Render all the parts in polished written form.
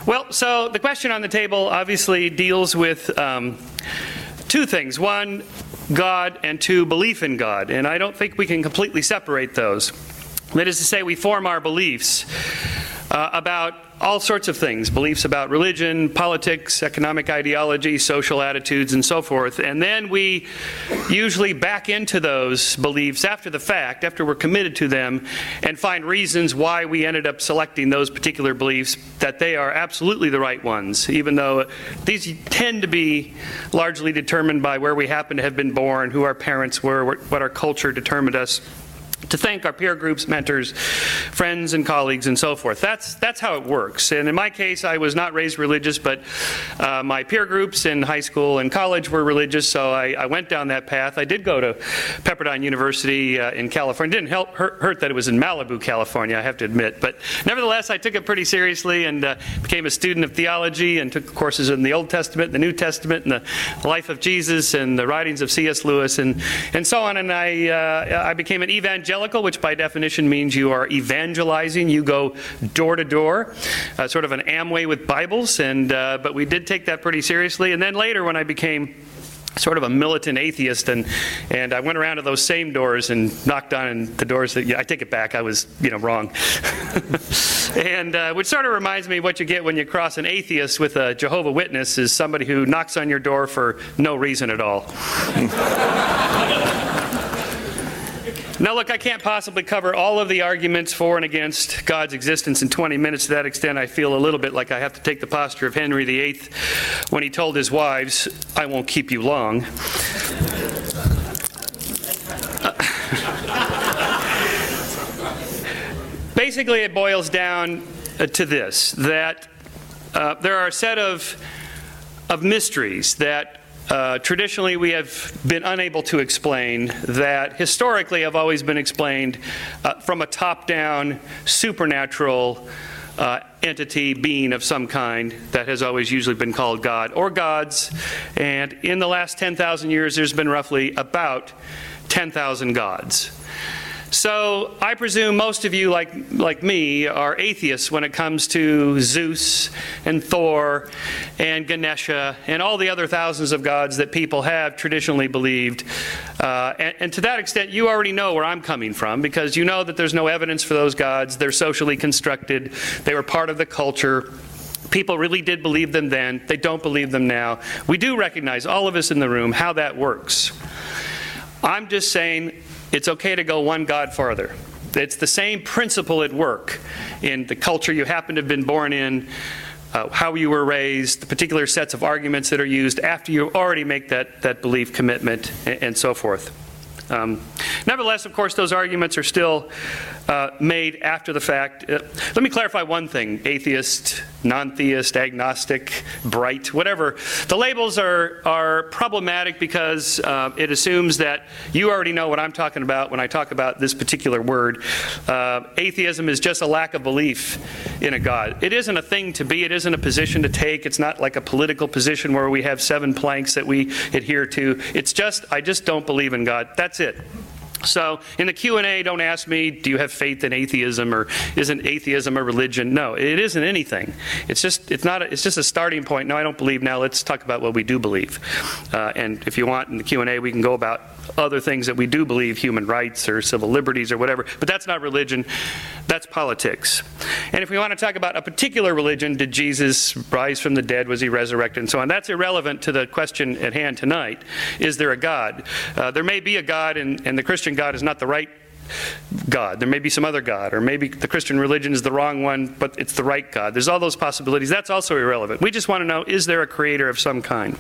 Well, so the question on the table obviously deals with two things. One, God, and two, belief in God. And I don't think we can completely separate those. That is to say, we form our beliefs about all sorts of things, beliefs about religion, politics, economic ideology, social attitudes, and so forth. And then we usually back into those beliefs after the fact, after we're committed to them, and find reasons why we ended up selecting those particular beliefs, that they are absolutely the right ones, even though these tend to be largely determined by where we happen to have been born, who our parents were, what our culture determined us to think, our peer groups, mentors, friends and colleagues, and so forth. That's how it works. And in my case, I was not raised religious, but my peer groups in high school and college were religious, so I went down that path. I did go to Pepperdine University in California. It didn't hurt that it was in Malibu, California, I have to admit. But nevertheless, I took it pretty seriously and became a student of theology and took courses in the Old Testament, the New Testament, and the life of Jesus, and the writings of C.S. Lewis, and so on. And I became an evangelical, which by definition means you are evangelizing. You go door to door, sort of an Amway with Bibles. But we did take that pretty seriously. And then later, when I became sort of a militant atheist, and I went around to those same doors and knocked on the doors that, I take it back, I was wrong. And which sort of reminds me what you get when you cross an atheist with a Jehovah's Witness, is somebody who knocks on your door for no reason at all. Now look, I can't possibly cover all of the arguments for and against God's existence in 20 minutes. To that extent, I feel a little bit like I have to take the posture of Henry VIII when he told his wives, "I won't keep you long." Basically, it boils down to this, that there are a set of mysteries that traditionally we have been unable to explain, that historically have always been explained from a top-down supernatural entity, being of some kind, that has always usually been called God or gods. And in the last 10,000 years, there's been roughly about 10,000 gods. So I presume most of you, like me, are atheists when it comes to Zeus and Thor and Ganesha and all the other thousands of gods that people have traditionally believed. And to that extent, you already know where I'm coming from, because you know that there's no evidence for those gods. They're socially constructed. They were part of the culture. People really did believe them then. They don't believe them now. We do recognize, all of us in the room, how that works. I'm just saying, it's okay to go one God farther. It's the same principle at work in the culture you happen to have been born in, how you were raised, the particular sets of arguments that are used after you already make that belief commitment, and so forth. Nevertheless, of course, those arguments are still made after the fact. Let me clarify one thing. Atheist, non-theist, agnostic, bright, whatever. The labels are problematic because it assumes that you already know what I'm talking about when I talk about this particular word. Atheism is just a lack of belief in a God. It isn't a thing to be. It isn't a position to take. It's not like a political position where we have 7 planks that we adhere to. It's just, I just don't believe in God. That's it. So in the Q&A, don't ask me, do you have faith in atheism, or isn't atheism a religion? No, it isn't anything. It's just a starting point. No, I don't believe. Now let's talk about what we do believe. And if you want, in the Q&A, we can go about other things that we do believe, human rights or civil liberties or whatever. But that's not religion. That's politics. And if we want to talk about a particular religion, did Jesus rise from the dead? Was he resurrected? And so on. That's irrelevant to the question at hand tonight. Is there a God? There may be a God, and the Christian God is not the right God. There may be some other God, or maybe the Christian religion is the wrong one, but it's the right God. There's all those possibilities. That's also irrelevant. We just want to know, is there a creator of some kind?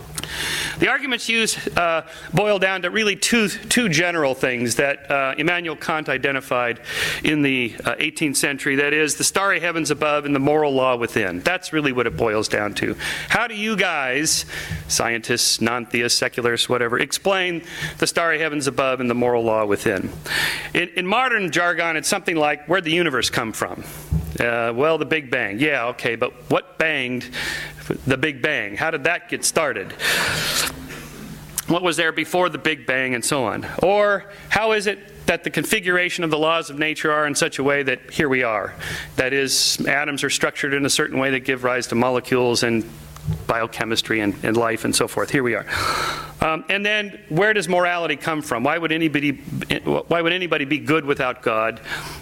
The arguments used boil down to really two general things that Immanuel Kant identified in the 18th century. That is, the starry heavens above and the moral law within. That's really what it boils down to. How do you guys, scientists, non-theists, secularists, whatever, explain the starry heavens above and the moral law within? In modern jargon, it's something like, where'd the universe come from? Well, the Big Bang. Yeah, okay, but what banged the Big Bang? How did that get started? what was there before the Big Bang, and so on? Or how is it that the configuration of the laws of nature are in such a way that here we are? That is, atoms are structured in a certain way that give rise to molecules and biochemistry and life and so forth. Here we are. And then where does morality come from? Why would anybody be good without God?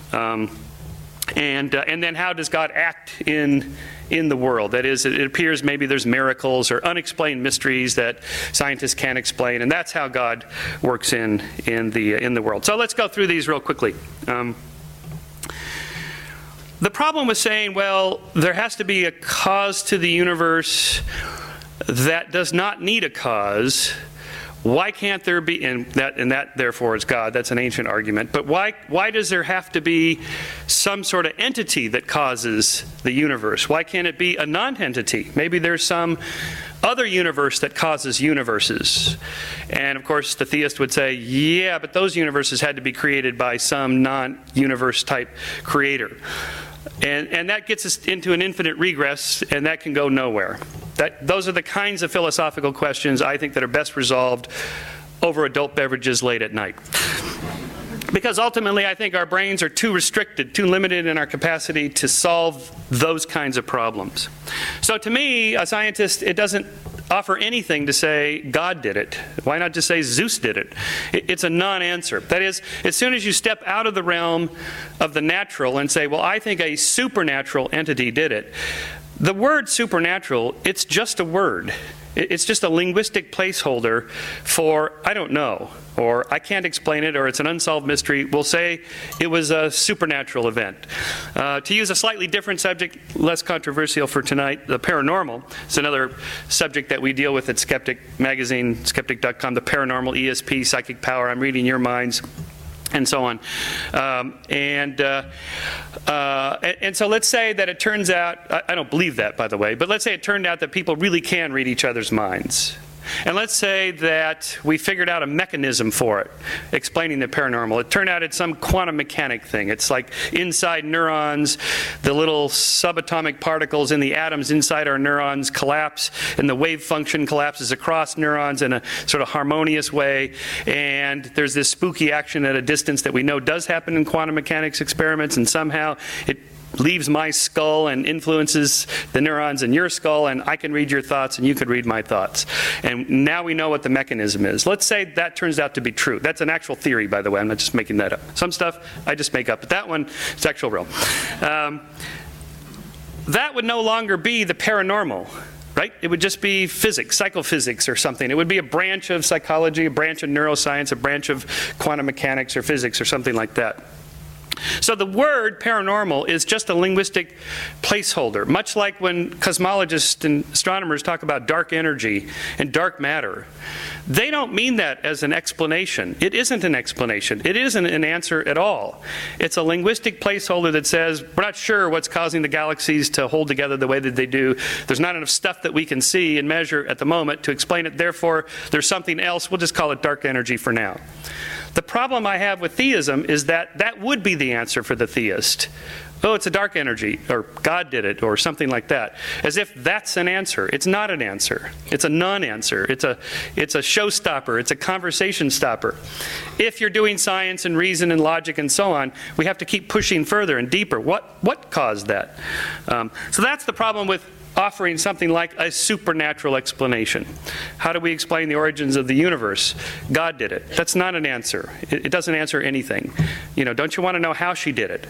And then how does God act in the world? That is, it appears maybe there's miracles or unexplained mysteries that scientists can't explain, and that's how God works in the world. So let's go through these real quickly. The problem with saying, well, there has to be a cause to the universe that does not need a cause. Why can't there be, and that therefore is God, that's an ancient argument, but why does there have to be some sort of entity that causes the universe? Why can't it be a non-entity? Maybe there's some other universe that causes universes. And of course the theist would say, yeah, but those universes had to be created by some non-universe type creator. And that gets us into an infinite regress, and that can go nowhere. Those are the kinds of philosophical questions I think that are best resolved over adult beverages late at night. Because ultimately I think our brains are too restricted, too limited in our capacity to solve those kinds of problems. So to me, a scientist, it doesn't offer anything to say God did it. Why not just say Zeus did it? It's a non-answer. That is, as soon as you step out of the realm of the natural and say, well, I think a supernatural entity did it, the word supernatural, it's just a word. It's just a linguistic placeholder for, I don't know, or I can't explain it, or it's an unsolved mystery. We'll say it was a supernatural event. To use a slightly different subject, less controversial for tonight, the paranormal. It's another subject that we deal with at Skeptic Magazine, skeptic.com, the paranormal, ESP, psychic power, I'm reading your minds, and so on. And so let's say that it turns out, I don't believe that, by the way, but let's say it turned out that people really can read each other's minds. And let's say that we figured out a mechanism for it, explaining the paranormal. It turned out it's some quantum mechanic thing. It's like inside neurons, the little subatomic particles in the atoms inside our neurons collapse, and the wave function collapses across neurons in a sort of harmonious way. And there's this spooky action at a distance that we know does happen in quantum mechanics experiments, and somehow it leaves my skull and influences the neurons in your skull, and I can read your thoughts and you could read my thoughts. And now we know what the mechanism is. Let's say that turns out to be true. That's an actual theory, by the way. I'm not just making that up. Some stuff I just make up, but that one is actual real. That would no longer be the paranormal, right? It would just be physics, psychophysics or something. It would be a branch of psychology, a branch of neuroscience, a branch of quantum mechanics or physics or something like that. So the word paranormal is just a linguistic placeholder, much like when cosmologists and astronomers talk about dark energy and dark matter. They don't mean that as an explanation. It isn't an explanation. It isn't an answer at all. It's a linguistic placeholder that says, we're not sure what's causing the galaxies to hold together the way that they do. There's not enough stuff that we can see and measure at the moment to explain it. Therefore, there's something else. We'll just call it dark energy for now. The problem I have with theism is that that would be the answer for the theist. Oh, it's a dark energy, or God did it, or something like that. As if that's an answer. It's not an answer. It's a non-answer. It's a showstopper. It's a conversation stopper. If you're doing science and reason and logic and so on, we have to keep pushing further and deeper. What caused that? So that's the problem with offering something like a supernatural explanation. How do we explain the origins of the universe? God did it. That's not an answer. It doesn't answer anything. You know, don't you want to know how she did it?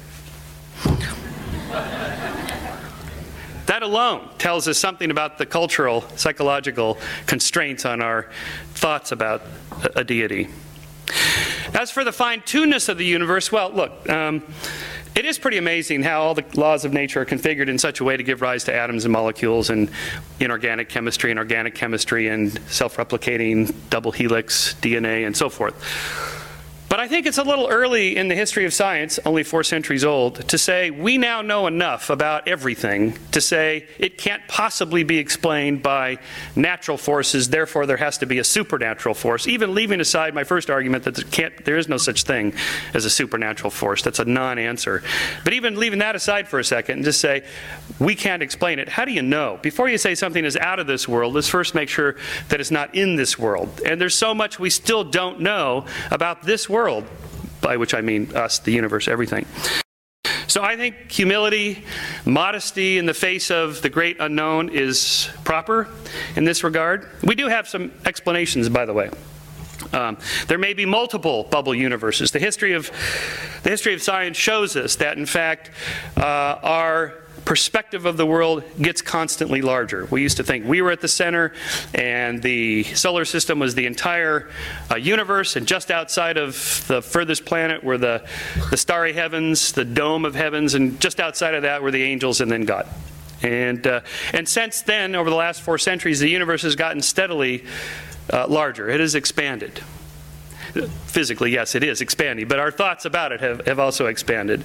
That alone tells us something about the cultural, psychological constraints on our thoughts about a deity. As for the fine-tunedness of the universe, well, look, it is pretty amazing how all the laws of nature are configured in such a way to give rise to atoms and molecules and inorganic chemistry and organic chemistry and self-replicating double helix DNA and so forth. But But I think it's a little early in the history of science, only 4 centuries old, to say we now know enough about everything to say it can't possibly be explained by natural forces, therefore there has to be a supernatural force, even leaving aside my first argument that there is no such thing as a supernatural force. That's a non-answer. But even leaving that aside for a second and just say, we can't explain it. How do you know? Before you say something is out of this world, let's first make sure that it's not in this world. And there's so much we still don't know about this world, by which I mean us, the universe, everything. So I think humility, modesty in the face of the great unknown is proper in this regard. We do have some explanations, by the way. There may be multiple bubble universes. The history of science shows us that, in fact, our perspective of the world gets constantly larger. We used to think we were at the center and the solar system was the entire universe, and just outside of the furthest planet were the starry heavens, the dome of heavens, and just outside of that were the angels and then God. And since then, over the last 4 centuries, the universe has gotten steadily larger. It has expanded. Physically, yes, it is expanding, but our thoughts about it have also expanded.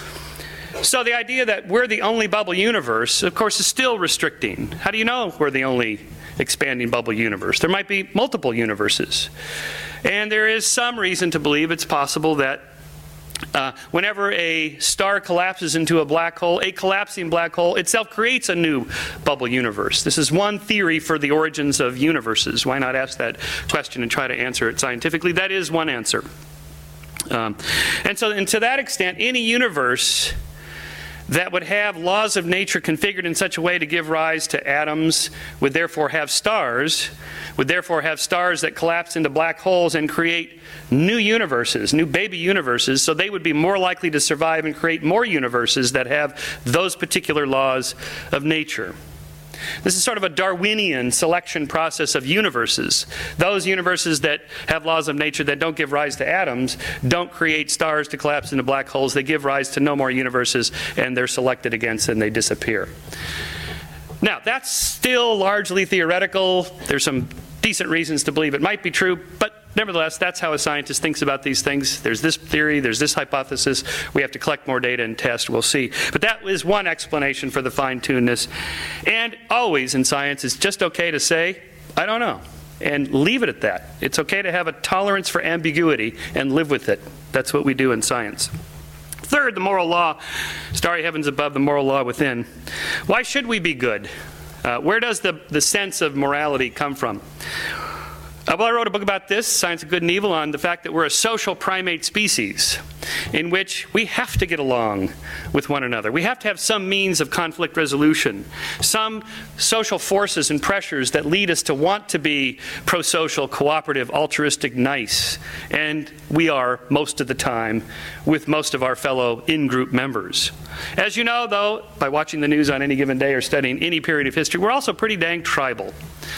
So the idea that we're the only bubble universe, of course, is still restricting. How do you know we're the only expanding bubble universe? There might be multiple universes. And there is some reason to believe it's possible that whenever a star collapses into a black hole, a collapsing black hole itself creates a new bubble universe. This is one theory for the origins of universes. Why not ask that question and try to answer it scientifically? That is one answer. And to that extent, any universe that would have laws of nature configured in such a way to give rise to atoms would therefore have stars that collapse into black holes and create new universes, new baby universes, so they would be more likely to survive and create more universes that have those particular laws of nature. This is sort of a Darwinian selection process of universes. Those universes that have laws of nature that don't give rise to atoms don't create stars to collapse into black holes. They give rise to no more universes, and they're selected against and they disappear. Now, that's still largely theoretical. There's some decent reasons to believe it might be true, but nevertheless, that's how a scientist thinks about these things. There's this theory, there's this hypothesis. We have to collect more data and test, we'll see. But that is one explanation for the fine-tunedness. And always in science, it's just okay to say, I don't know, and leave it at that. It's okay to have a tolerance for ambiguity and live with it. That's what we do in science. Third, the moral law. Starry heavens above, the moral law within. Why should we be good? Where does the sense of morality come from? Well, I wrote a book about this, Science of Good and Evil, on the fact that we're a social primate species in which we have to get along with one another. We have to have some means of conflict resolution, some social forces and pressures that lead us to want to be pro-social, cooperative, altruistic, nice. And we are, most of the time, with most of our fellow in-group members. As you know, though, by watching the news on any given day or studying any period of history, we're also pretty dang tribal.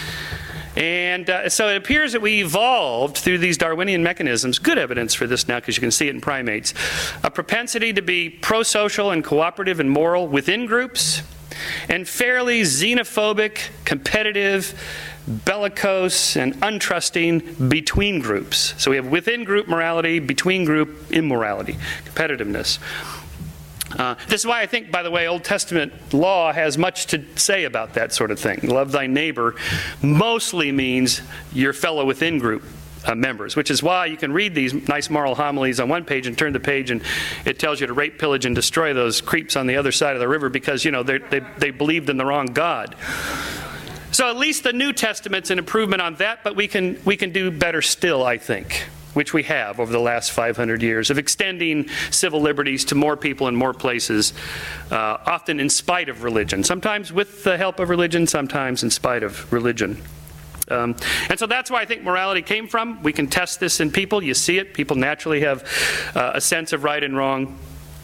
And so it appears that we evolved through these Darwinian mechanisms, good evidence for this now because you can see it in primates, a propensity to be pro-social and cooperative and moral within groups, and fairly xenophobic, competitive, bellicose, and untrusting between groups. So we have within-group morality, between-group immorality, competitiveness. This is why I think, by the way, Old Testament law has much to say about that sort of thing. Love thy neighbor mostly means your fellow within group members, which is why you can read these nice moral homilies on one page and turn the page and it tells you to rape, pillage, and destroy those creeps on the other side of the river because, you know, they believed in the wrong God. So at least the New Testament's an improvement on that, but we can do better still, I think, which we have over the last 500 years, of extending civil liberties to more people in more places, often in spite of religion. Sometimes with the help of religion, sometimes in spite of religion. And so that's where I think morality came from. We can test this in people. You see it. People naturally have a sense of right and wrong.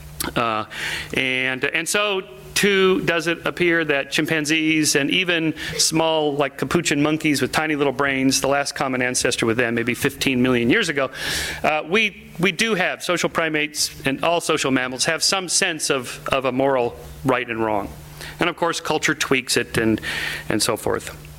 And so too does it appear that chimpanzees and even small, like capuchin monkeys with tiny little brains, the last common ancestor with them, maybe 15 million years ago, we do have, social primates and all social mammals have some sense of a moral right and wrong. And of course, culture tweaks it and so forth.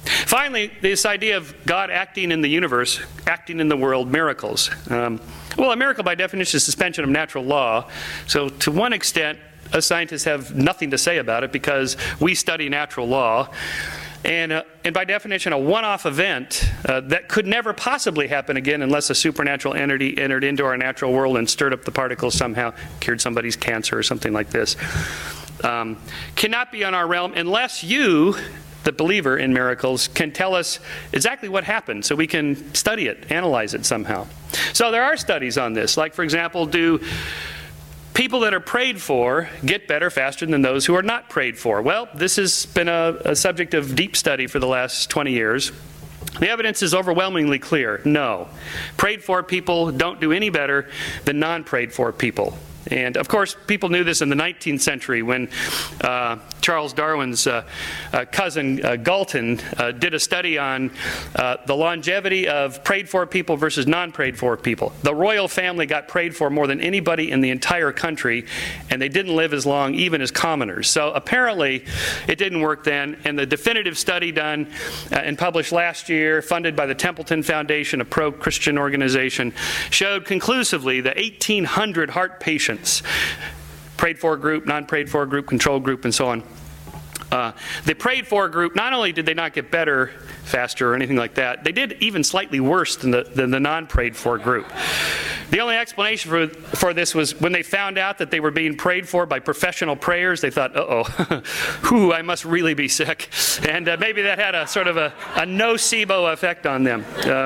Finally, this idea of God acting in the universe, acting in the world, miracles. Well, a miracle by definition is suspension of natural law. So to one extent, us scientists have nothing to say about it because we study natural law. And by definition, a one-off event that could never possibly happen again unless a supernatural entity entered into our natural world and stirred up the particles somehow, cured somebody's cancer or something like this, cannot be on our realm unless you, the believer in miracles, can tell us exactly what happened so we can study it, analyze it somehow. So there are studies on this. Like, for example, do people that are prayed for get better faster than those who are not prayed for? Well, this has been a subject of deep study for the last 20 years. The evidence is overwhelmingly clear. No. Prayed for people don't do any better than non-prayed for people. And, of course, people knew this in the 19th century when Charles Darwin's cousin Galton did a study on the longevity of prayed-for people versus non-prayed-for people. The royal family got prayed for more than anybody in the entire country, and they didn't live as long even as commoners. So apparently it didn't work then, and the definitive study done and published last year, funded by the Templeton Foundation, a pro-Christian organization, showed conclusively that 1,800 heart patients, prayed-for group, non-prayed-for group, control group, and so on. The prayed-for group, not only did they not get better faster or anything like that, they did even slightly worse than the non-prayed-for group. The only explanation for this was when they found out that they were being prayed for by professional prayers, they thought, uh-oh, I must really be sick. And maybe that had a sort of a nocebo effect on them.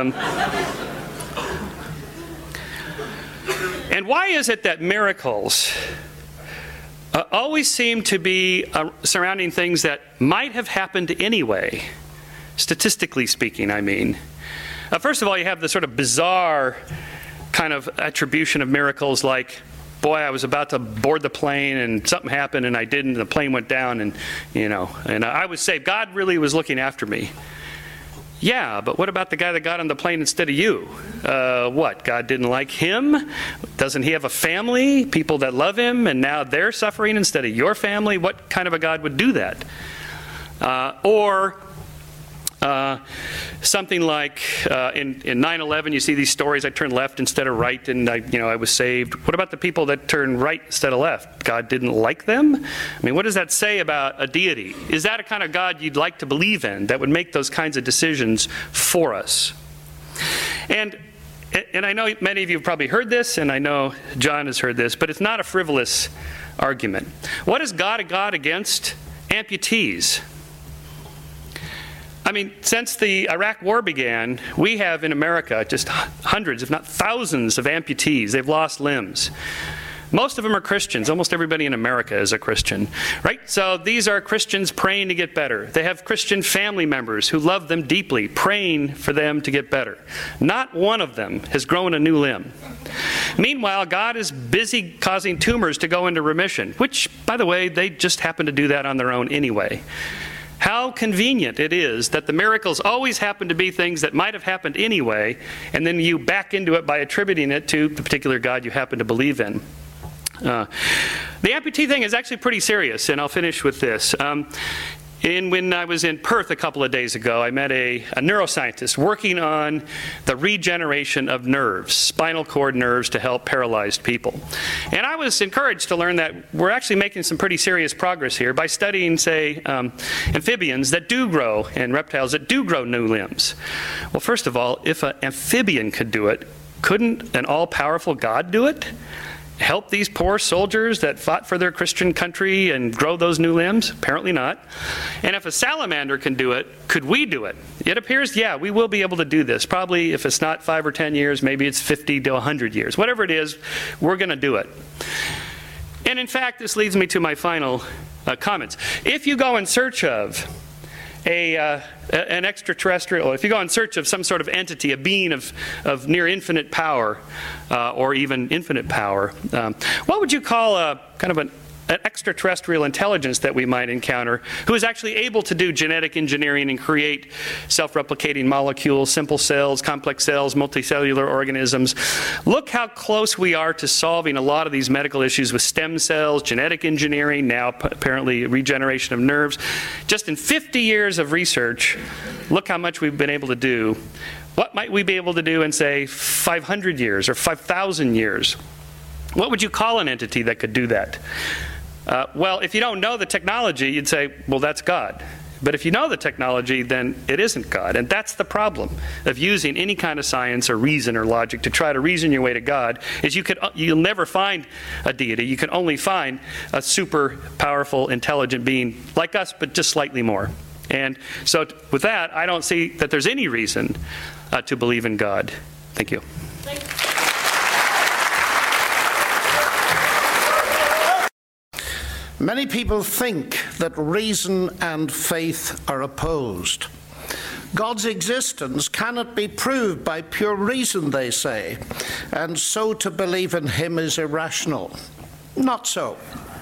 And why is it that miracles always seem to be surrounding things that might have happened anyway, statistically speaking, I mean? First of all, you have the sort of bizarre kind of attribution of miracles like, boy, I was about to board the plane and something happened and I didn't, and the plane went down and, and I was saved. God really was looking after me. Yeah, but what about the guy that got on the plane instead of you? What, God didn't like him? Doesn't he have a family, people that love him, and now they're suffering instead of your family? What kind of a God would do that? Or something like in 9/11, you see these stories, I turned left instead of right, and I was saved. What about the people that turned right instead of left? God didn't like them? I mean, what does that say about a deity? Is that a kind of God you'd like to believe in that would make those kinds of decisions for us? And I know many of you have probably heard this, and I know John has heard this, but it's not a frivolous argument. What is God a God against amputees? I mean, since the Iraq War began, we have in America just hundreds, if not thousands, of amputees. They've lost limbs. Most of them are Christians. Almost everybody in America is a Christian, right? So these are Christians praying to get better. They have Christian family members who love them deeply, praying for them to get better. Not one of them has grown a new limb. Meanwhile, God is busy causing tumors to go into remission, which, by the way, they just happen to do that on their own anyway. How convenient it is that the miracles always happen to be things that might have happened anyway, and then you back into it by attributing it to the particular God you happen to believe in. The amputee thing is actually pretty serious, and I'll finish with this. When I was in Perth a couple of days ago, I met a neuroscientist working on the regeneration of nerves, spinal cord nerves, to help paralyzed people. And I was encouraged to learn that we're actually making some pretty serious progress here by studying, say, amphibians that do grow and reptiles that do grow new limbs. Well, first of all, if an amphibian could do it, couldn't an all-powerful God do it? Help these poor soldiers that fought for their Christian country and grow those new limbs? Apparently not. And if a salamander can do it, could we do it? It appears, yeah, we will be able to do this. Probably if it's not 5 or 10 years, maybe it's 50 to 100 years. Whatever it is, we're going to do it. And in fact, this leads me to my final comments. If you go in search of an extraterrestrial, or if you go in search of some sort of entity, a being of near infinite power, or even infinite power, what would you call a kind of an extraterrestrial intelligence that we might encounter who is actually able to do genetic engineering and create self-replicating molecules, simple cells, complex cells, multicellular organisms. Look how close we are to solving a lot of these medical issues with stem cells, genetic engineering, now apparently regeneration of nerves. Just in 50 years of research, look how much we've been able to do. What might we be able to do in, say, 500 years or 5,000 years? What would you call an entity that could do that? Well, if you don't know the technology, you'd say, well, that's God. But if you know the technology, then it isn't God. And that's the problem of using any kind of science or reason or logic to try to reason your way to God, is you'll never find a deity. You can only find a super powerful, intelligent being like us, but just slightly more. And so with that, I don't see that there's any reason to believe in God. Thank you. Many people think that reason and faith are opposed. God's existence cannot be proved by pure reason, they say, and so to believe in him is irrational. Not so.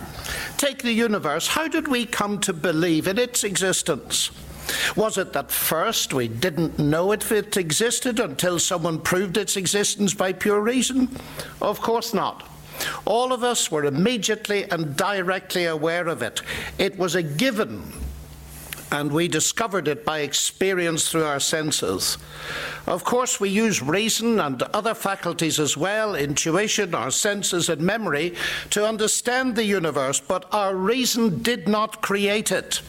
Take the universe. How did we come to believe in its existence? Was it that first we didn't know if it existed until someone proved its existence by pure reason? Of course not. All of us were immediately and directly aware of it. It was a given, and we discovered it by experience through our senses. Of course, we use reason and other faculties as well, intuition, our senses and memory, to understand the universe, but our reason did not create it.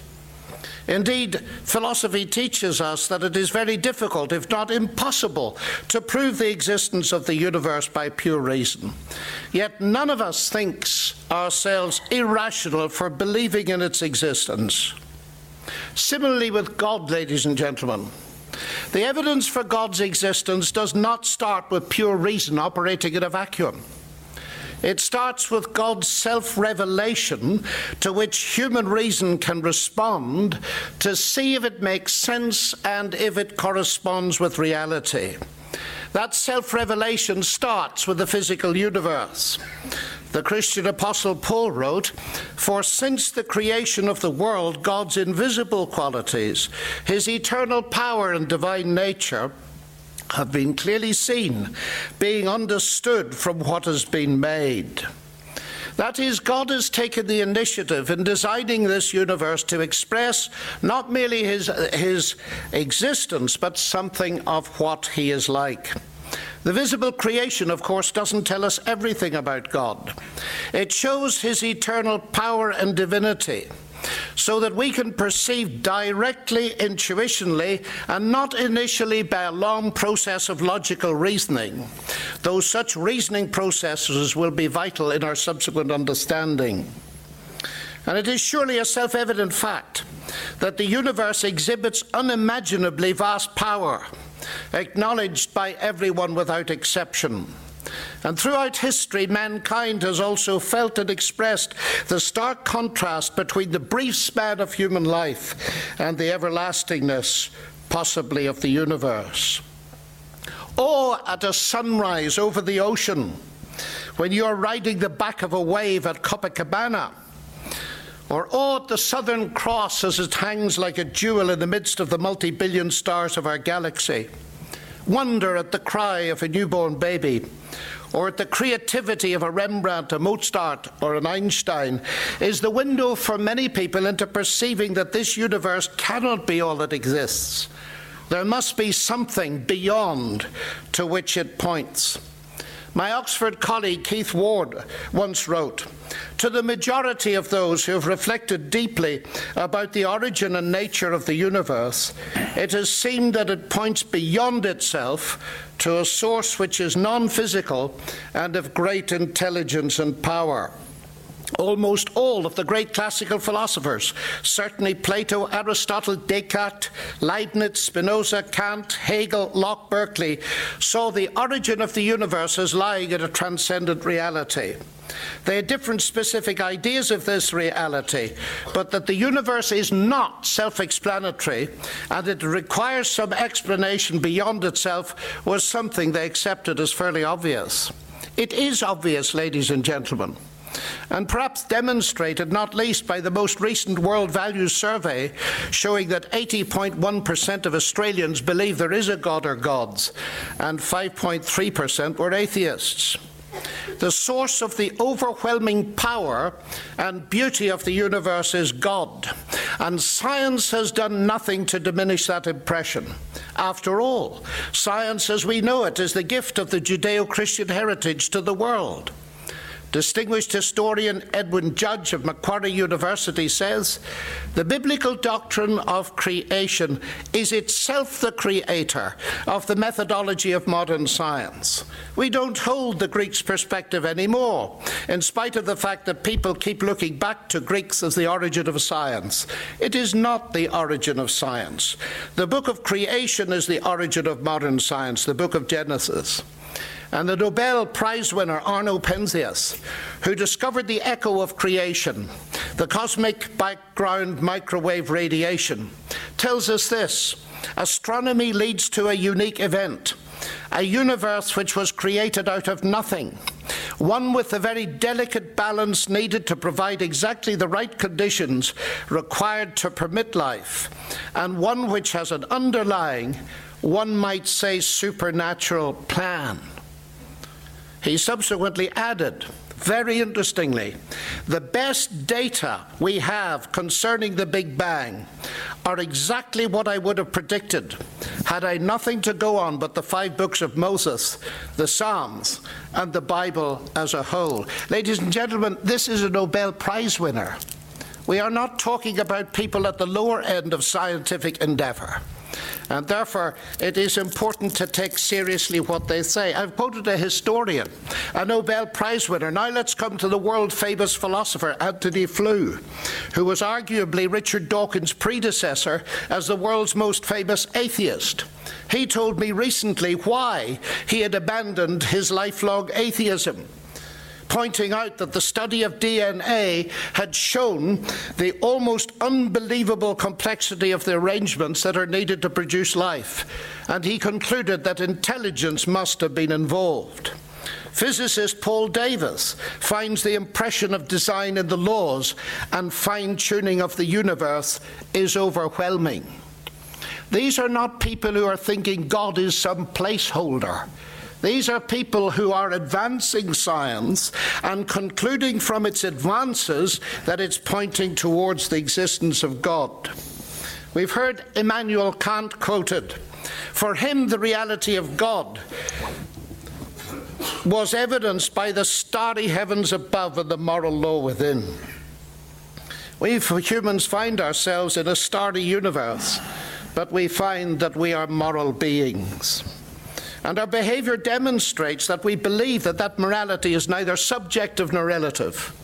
Indeed, philosophy teaches us that it is very difficult, if not impossible, to prove the existence of the universe by pure reason. Yet none of us thinks ourselves irrational for believing in its existence. Similarly with God, ladies and gentlemen, the evidence for God's existence does not start with pure reason operating in a vacuum. It starts with God's self-revelation, to which human reason can respond to see if it makes sense and if it corresponds with reality. That self-revelation starts with the physical universe. The Christian apostle Paul wrote, "For since the creation of the world, God's invisible qualities, his eternal power and divine nature, have been clearly seen, being understood from what has been made." That is, God has taken the initiative in designing this universe to express not merely his existence, but something of what he is like. The visible creation, of course, doesn't tell us everything about God. It shows his eternal power and divinity, so that we can perceive directly, intuitionally, and not initially by a long process of logical reasoning, though such reasoning processes will be vital in our subsequent understanding. And it is surely a self-evident fact that the universe exhibits unimaginably vast power, acknowledged by everyone without exception. And throughout history, mankind has also felt and expressed the stark contrast between the brief span of human life and the everlastingness, possibly, of the universe. Or at a sunrise over the ocean, when you are riding the back of a wave at Copacabana, or awe at the Southern Cross as it hangs like a jewel in the midst of the multi-billion stars of our galaxy. Wonder at the cry of a newborn baby, or at the creativity of a Rembrandt, a Mozart, or an Einstein, is the window for many people into perceiving that this universe cannot be all that exists. There must be something beyond to which it points. My Oxford colleague Keith Ward once wrote, "To the majority of those who have reflected deeply about the origin and nature of the universe, it has seemed that it points beyond itself to a source which is non-physical and of great intelligence and power." Almost all of the great classical philosophers, certainly Plato, Aristotle, Descartes, Leibniz, Spinoza, Kant, Hegel, Locke, Berkeley, saw the origin of the universe as lying in a transcendent reality. They had different specific ideas of this reality, but that the universe is not self-explanatory and it requires some explanation beyond itself was something they accepted as fairly obvious. It is obvious, ladies and gentlemen, and perhaps demonstrated not least by the most recent World Values Survey, showing that 80.1% of Australians believe there is a God or gods, and 5.3% were atheists. The source of the overwhelming power and beauty of the universe is God, and science has done nothing to diminish that impression. After all, science as we know it is the gift of the Judeo-Christian heritage to the world. Distinguished historian Edwin Judge of Macquarie University says, "The biblical doctrine of creation is itself the creator of the methodology of modern science. We don't hold the Greeks' perspective anymore, in spite of the fact that people keep looking back to Greeks as the origin of science. It is not the origin of science. The book of creation is the origin of modern science, the book of Genesis." And the Nobel Prize winner Arno Penzias, who discovered the echo of creation, the cosmic background microwave radiation, tells us this: astronomy leads to a unique event, a universe which was created out of nothing, one with the very delicate balance needed to provide exactly the right conditions required to permit life, and one which has an underlying, one might say, supernatural plan. He subsequently added, very interestingly, the best data we have concerning the Big Bang are exactly what I would have predicted had I nothing to go on but the 5 books of Moses, the Psalms, and the Bible as a whole. Ladies and gentlemen, this is a Nobel Prize winner. We are not talking about people at the lower end of scientific endeavor. And therefore, it is important to take seriously what they say. I've quoted a historian, a Nobel Prize winner. Now let's come to the world-famous philosopher Antony Flew, who was arguably Richard Dawkins' predecessor as the world's most famous atheist. He told me recently why he had abandoned his lifelong atheism, pointing out that the study of DNA had shown the almost unbelievable complexity of the arrangements that are needed to produce life, and he concluded that intelligence must have been involved. Physicist Paul Davies finds the impression of design in the laws and fine-tuning of the universe is overwhelming. These are not people who are thinking God is some placeholder. These are people who are advancing science and concluding from its advances that it's pointing towards the existence of God. We've heard Immanuel Kant quoted. For him, the reality of God was evidenced by the starry heavens above and the moral law within. We humans find ourselves in a starry universe, but we find that we are moral beings. And our behavior demonstrates that we believe that that morality is neither subjective nor relative.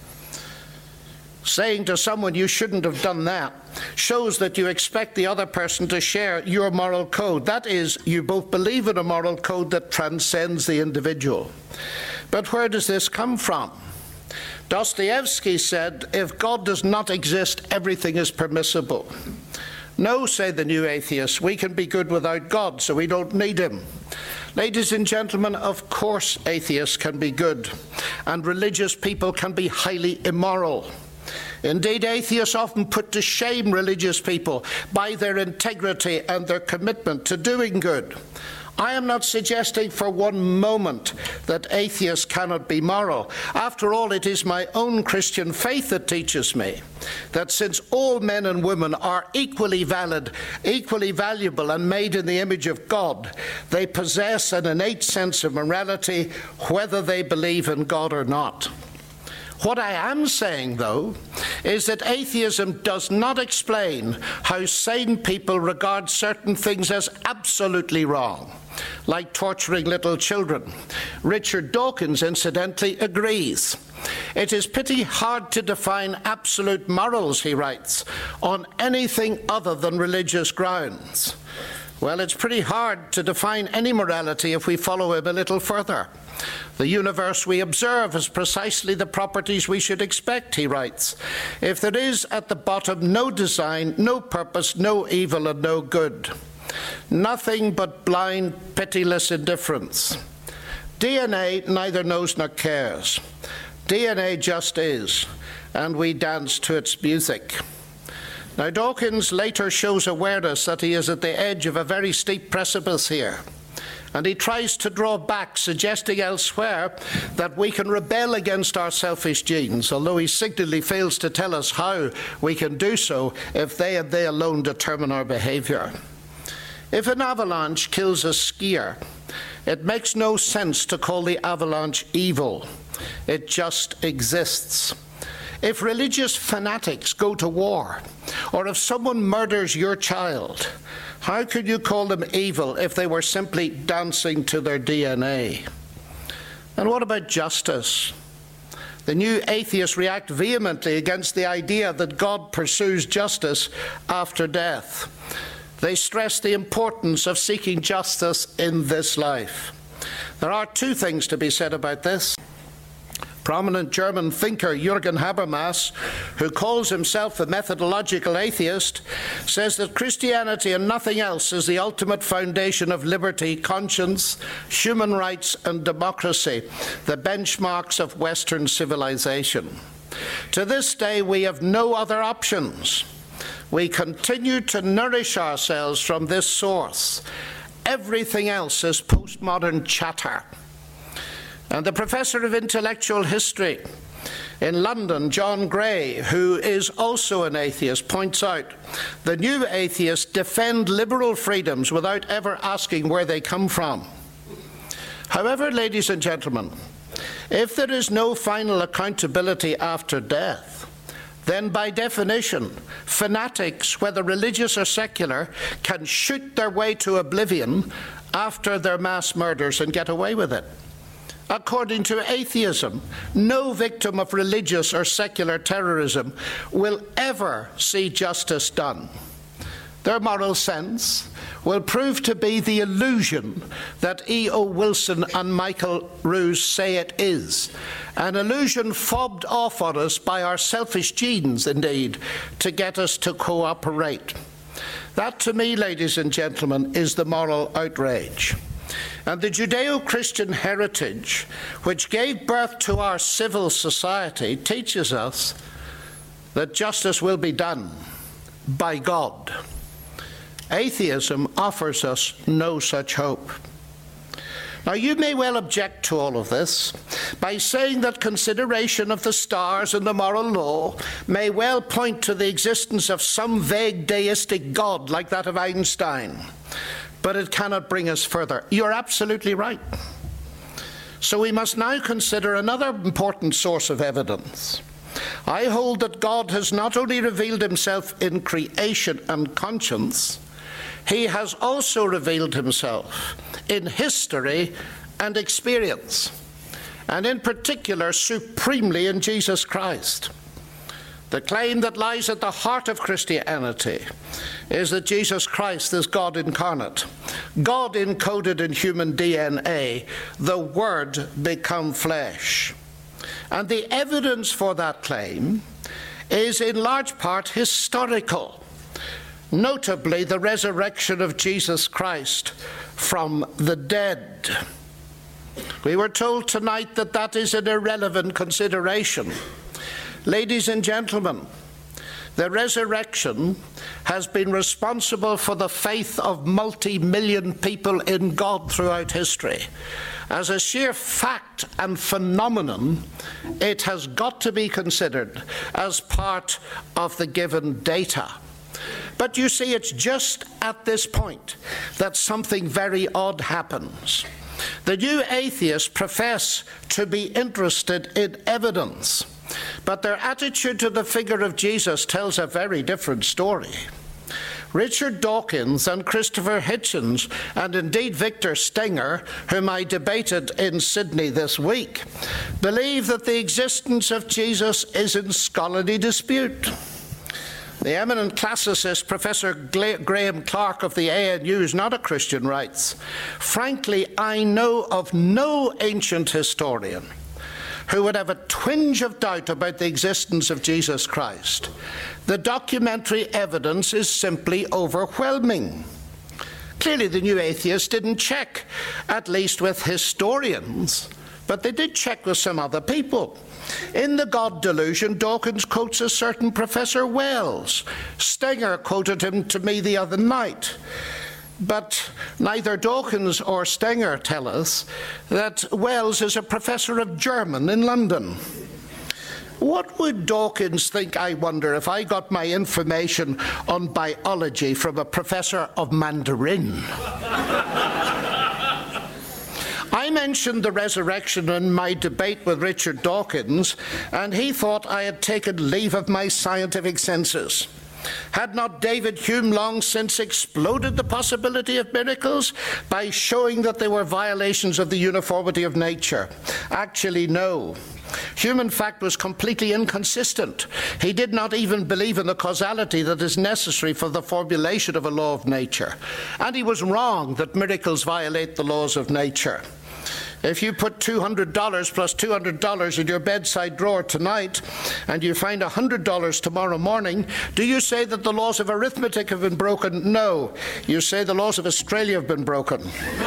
Saying to someone you shouldn't have done that shows that you expect the other person to share your moral code. That is, you both believe in a moral code that transcends the individual. But where does this come from? Dostoevsky said, if God does not exist, everything is permissible. No, say the new atheists, we can be good without God, so we don't need him. Ladies and gentlemen, of course atheists can be good, and religious people can be highly immoral. Indeed, atheists often put to shame religious people by their integrity and their commitment to doing good. I am not suggesting for one moment that atheists cannot be moral. After all, it is my own Christian faith that teaches me that since all men and women are equally valid, equally valuable, and made in the image of God, they possess an innate sense of morality, whether they believe in God or not. What I am saying, though, is that atheism does not explain how sane people regard certain things as absolutely wrong, like torturing little children. Richard Dawkins, incidentally, agrees. It is pretty hard to define absolute morals, he writes, on anything other than religious grounds. Well, it's pretty hard to define any morality if we follow him a little further. The universe we observe has precisely the properties we should expect, he writes. If there is at the bottom no design, no purpose, no evil, and no good, nothing but blind, pitiless indifference. DNA neither knows nor cares. DNA just is, and we dance to its music. Now, Dawkins later shows awareness that he is at the edge of a very steep precipice here, and he tries to draw back, suggesting elsewhere that we can rebel against our selfish genes, although he signally fails to tell us how we can do so if they and they alone determine our behavior. If an avalanche kills a skier, it makes no sense to call the avalanche evil. It just exists. If religious fanatics go to war, or if someone murders your child, how could you call them evil if they were simply dancing to their DNA? And what about justice? The new atheists react vehemently against the idea that God pursues justice after death. They stress the importance of seeking justice in this life. There are two things to be said about this. Prominent German thinker Jürgen Habermas, who calls himself a methodological atheist, says that Christianity and nothing else is the ultimate foundation of liberty, conscience, human rights and democracy, the benchmarks of Western civilization. To this day, we have no other options. We continue to nourish ourselves from this source. Everything else is postmodern chatter. And the professor of intellectual history in London, John Gray, who is also an atheist, points out the new atheists defend liberal freedoms without ever asking where they come from. However, ladies and gentlemen, if there is no final accountability after death, then by definition, fanatics, whether religious or secular, can shoot their way to oblivion after their mass murders and get away with it. According to atheism, no victim of religious or secular terrorism will ever see justice done. Their moral sense will prove to be the illusion that E.O. Wilson and Michael Ruse say it is, an illusion fobbed off on us by our selfish genes, indeed, to get us to cooperate. That, to me, ladies and gentlemen, is the moral outrage. And the Judeo-Christian heritage, which gave birth to our civil society, teaches us that justice will be done by God. Atheism offers us no such hope. Now, you may well object to all of this by saying that consideration of the stars and the moral law may well point to the existence of some vague deistic God like that of Einstein. But it cannot bring us further. You're absolutely right. So we must now consider another important source of evidence. I hold that God has not only revealed himself in creation and conscience, he has also revealed himself in history and experience, and in particular, supremely in Jesus Christ. The claim that lies at the heart of Christianity is that Jesus Christ is God incarnate, God encoded in human DNA, the Word become flesh. And the evidence for that claim is in large part historical, notably the resurrection of Jesus Christ from the dead. We were told tonight that that is an irrelevant consideration. Ladies and gentlemen, the resurrection has been responsible for the faith of multi-million people in God throughout history. As a sheer fact and phenomenon, it has got to be considered as part of the given data. But you see, it's just at this point that something very odd happens. The new atheists profess to be interested in evidence, but their attitude to the figure of Jesus tells a very different story. Richard Dawkins and Christopher Hitchens, and indeed Victor Stenger, whom I debated in Sydney this week, believe that the existence of Jesus is in scholarly dispute. The eminent classicist Professor Graham Clark of the ANU, not a Christian, writes, "Frankly, I know of no ancient historian who would have a twinge of doubt about the existence of Jesus Christ. The documentary evidence is simply overwhelming." Clearly, the new atheists didn't check, at least with historians, But they did check with some other people. In The God Delusion, Dawkins quotes a certain Professor Wells. Stenger quoted him to me the other night. But neither Dawkins or Stenger tell us that Wells is a professor of German in London. What would Dawkins think, I wonder, if I got my information on biology from a professor of Mandarin? I mentioned the resurrection in my debate with Richard Dawkins, and he thought I had taken leave of my scientific senses. Had not David Hume long since exploded the possibility of miracles by showing that they were violations of the uniformity of nature? Actually, no. Hume, in fact, was completely inconsistent. He did not even believe in the causality that is necessary for the formulation of a law of nature. And he was wrong that miracles violate the laws of nature. If you put $200 plus $200 in your bedside drawer tonight and you find $100 tomorrow morning, do you say that the laws of arithmetic have been broken? No. You say the laws of Australia have been broken.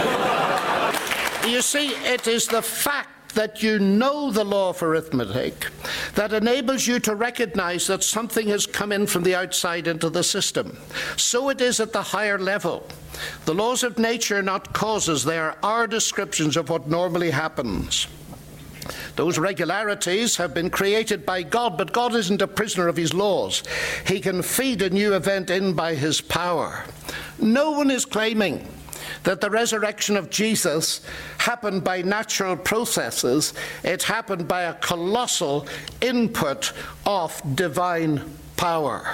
You see, it is the fact that you know the law of arithmetic that enables you to recognize that something has come in from the outside into the system. So it is at the higher level. The laws of nature are not causes, they are our descriptions of what normally happens. Those regularities have been created by God, but God isn't a prisoner of his laws. He can feed a new event in by his power. No one is claiming that the resurrection of Jesus happened by natural processes. It happened by a colossal input of divine power.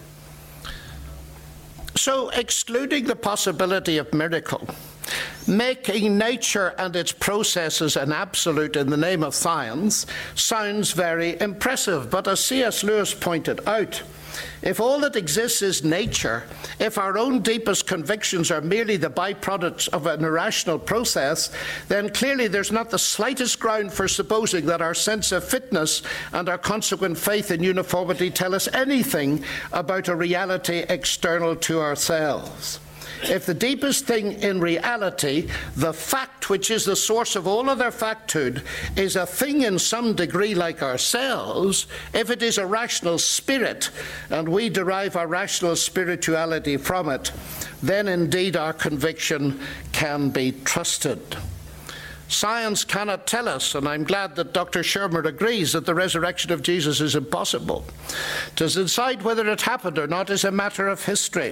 So, excluding the possibility of miracle, making nature and its processes an absolute in the name of science sounds very impressive. But as C.S. Lewis pointed out, if all that exists is nature, if our own deepest convictions are merely the byproducts of an irrational process, then clearly there's not the slightest ground for supposing that our sense of fitness and our consequent faith in uniformity tell us anything about a reality external to ourselves. If the deepest thing in reality, the fact which is the source of all other factitude, is a thing in some degree like ourselves, if it is a rational spirit, and we derive our rational spirituality from it, then indeed our conviction can be trusted. Science cannot tell us, and I'm glad that Dr. Shermer agrees, that the resurrection of Jesus is impossible. To decide whether it happened or not is a matter of history.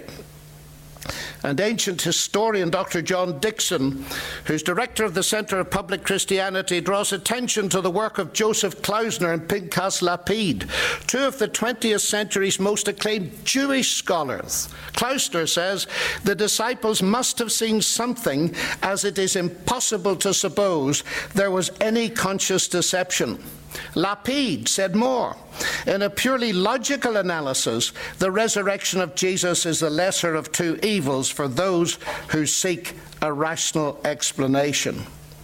And ancient historian Dr. John Dickson, who's director of the Center of Public Christianity, draws attention to the work of Joseph Klausner and Pinchas Lapid, two of the 20th century's most acclaimed Jewish scholars. Klausner says, the disciples must have seen something, as it is impossible to suppose there was any conscious deception. Lapid said more. In a purely logical analysis, the resurrection of Jesus is the lesser of two evils for those who seek a rational explanation.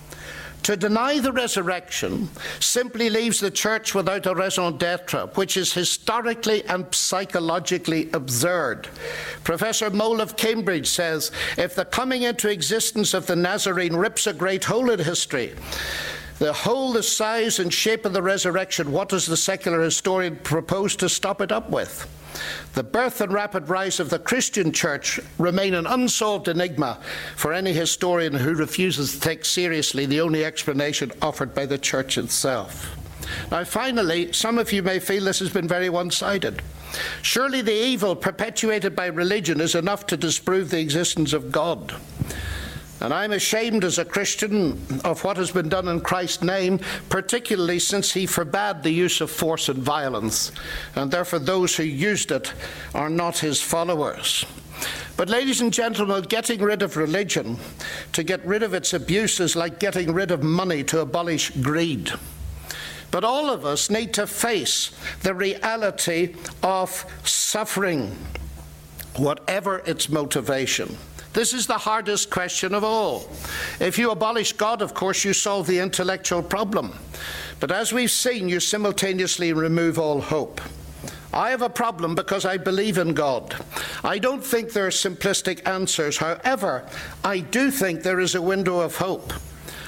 To deny the resurrection simply leaves the church without a raison d'etre, which is historically and psychologically absurd. Professor Mole of Cambridge says, if the coming into existence of the Nazarene rips a great hole in history, the whole, the size and shape of the resurrection, what does the secular historian propose to stop it up with? The birth and rapid rise of the Christian church remain an unsolved enigma for any historian who refuses to take seriously the only explanation offered by the church itself. Now, finally, some of you may feel this has been very one-sided. Surely the evil perpetuated by religion is enough to disprove the existence of God. And I'm ashamed as a Christian of what has been done in Christ's name, particularly since he forbade the use of force and violence, and therefore those who used it are not his followers. But ladies and gentlemen, getting rid of religion to get rid of its abuse is like getting rid of money to abolish greed. But all of us need to face the reality of suffering, whatever its motivation. This is the hardest question of all. If you abolish God, of course, you solve the intellectual problem. But as we've seen, you simultaneously remove all hope. I have a problem because I believe in God. I don't think there are simplistic answers. However, I do think there is a window of hope.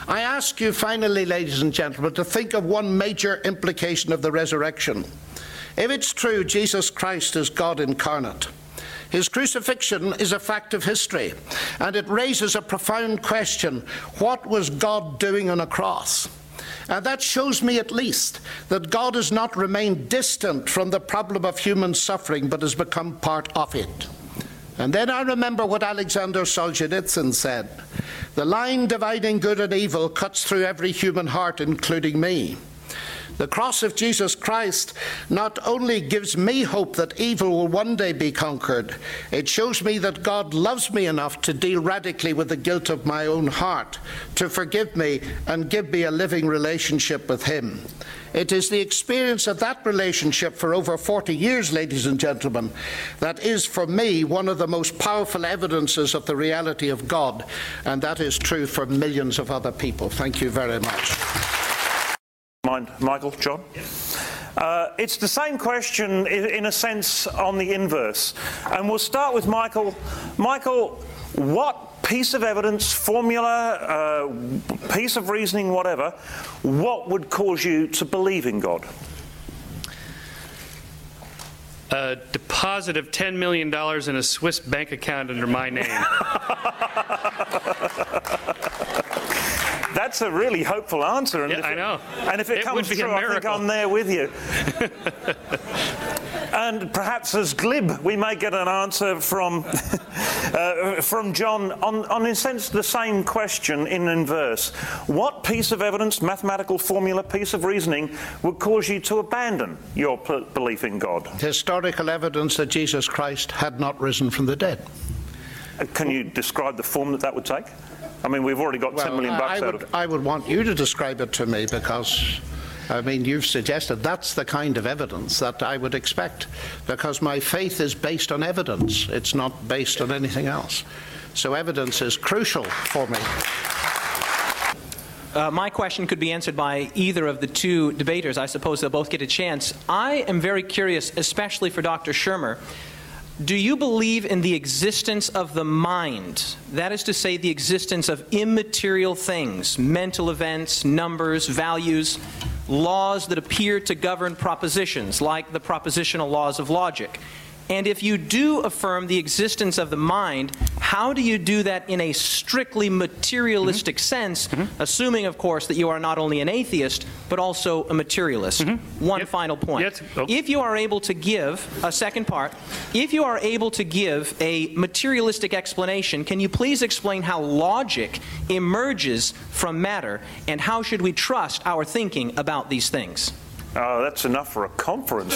I ask you finally, ladies and gentlemen, to think of one major implication of the resurrection. If it's true Jesus Christ is God incarnate, his crucifixion is a fact of history, and it raises a profound question: what was God doing on a cross? And that shows me at least that God has not remained distant from the problem of human suffering, but has become part of it. And then I remember what Alexander Solzhenitsyn said: the line dividing good and evil cuts through every human heart, including me. The cross of Jesus Christ not only gives me hope that evil will one day be conquered, it shows me that God loves me enough to deal radically with the guilt of my own heart, to forgive me and give me a living relationship with him. It is the experience of that relationship for over 40 years, ladies and gentlemen, that is for me one of the most powerful evidences of the reality of God, and that is true for millions of other people. Thank you very much. Mind, Michael, John? It's the same question in a sense on the inverse. And we'll start with Michael. Michael, what piece of evidence, formula, piece of reasoning, whatever, what would cause you to believe in God? A deposit of $10 million in a Swiss bank account under my name. That's a really hopeful answer. And yeah, I know. And if it comes true, I think I'm there with you. And perhaps as glib, we may get an answer from John on, in a sense, the same question in inverse. What piece of evidence, mathematical formula, piece of reasoning would cause you to abandon your belief in God? Historical evidence that Jesus Christ had not risen from the dead. Can you describe the form that would take? I mean, we've already got 10 million bucks out of it. I would want you to describe it to me, because, I mean, you've suggested that's the kind of evidence that I would expect, because my faith is based on evidence. It's not based on anything else. So evidence is crucial for me. My question could be answered by either of the two debaters. I suppose they'll both get a chance. I am very curious, especially for Dr. Shermer. Do you believe in the existence of the mind? That is to say, the existence of immaterial things, mental events, numbers, values, laws that appear to govern propositions, like the propositional laws of logic. And if you do affirm the existence of the mind, how do you do that in a strictly materialistic sense, assuming, of course, that you are not only an atheist, but also a materialist? One final point. Yes. Oh. If you are able to give, a second part, if you are able to give a materialistic explanation, can you please explain how logic emerges from matter, and how should we trust our thinking about these things? Oh, that's enough for a conference.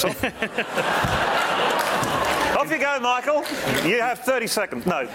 Off you go, Michael. You have 30 seconds. No.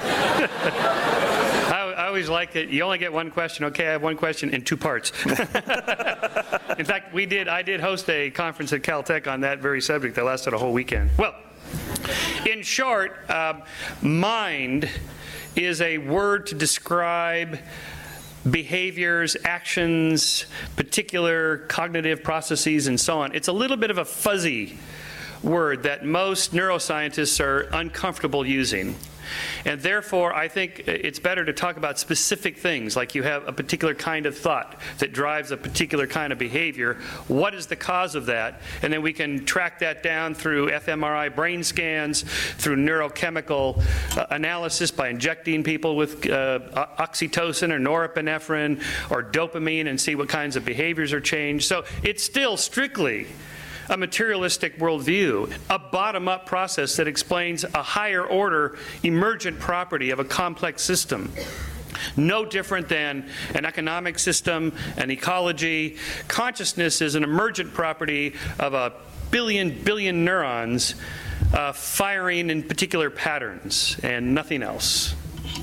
I always like it. You only get one question. Okay, I have one question in two parts. In fact, I did host a conference at Caltech on that very subject that lasted a whole weekend. Well, in short, mind is a word to describe behaviors, actions, particular cognitive processes, and so on. It's a little bit of a fuzzy word that most neuroscientists are uncomfortable using. And therefore, I think it's better to talk about specific things, like you have a particular kind of thought that drives a particular kind of behavior. What is the cause of that? And then we can track that down through fMRI brain scans, through neurochemical analysis by injecting people with oxytocin or norepinephrine or dopamine, and see what kinds of behaviors are changed. So it's still strictly a materialistic worldview, a bottom-up process that explains a higher order emergent property of a complex system. No different than an economic system, an ecology. Consciousness is an emergent property of a billion neurons firing in particular patterns and nothing else.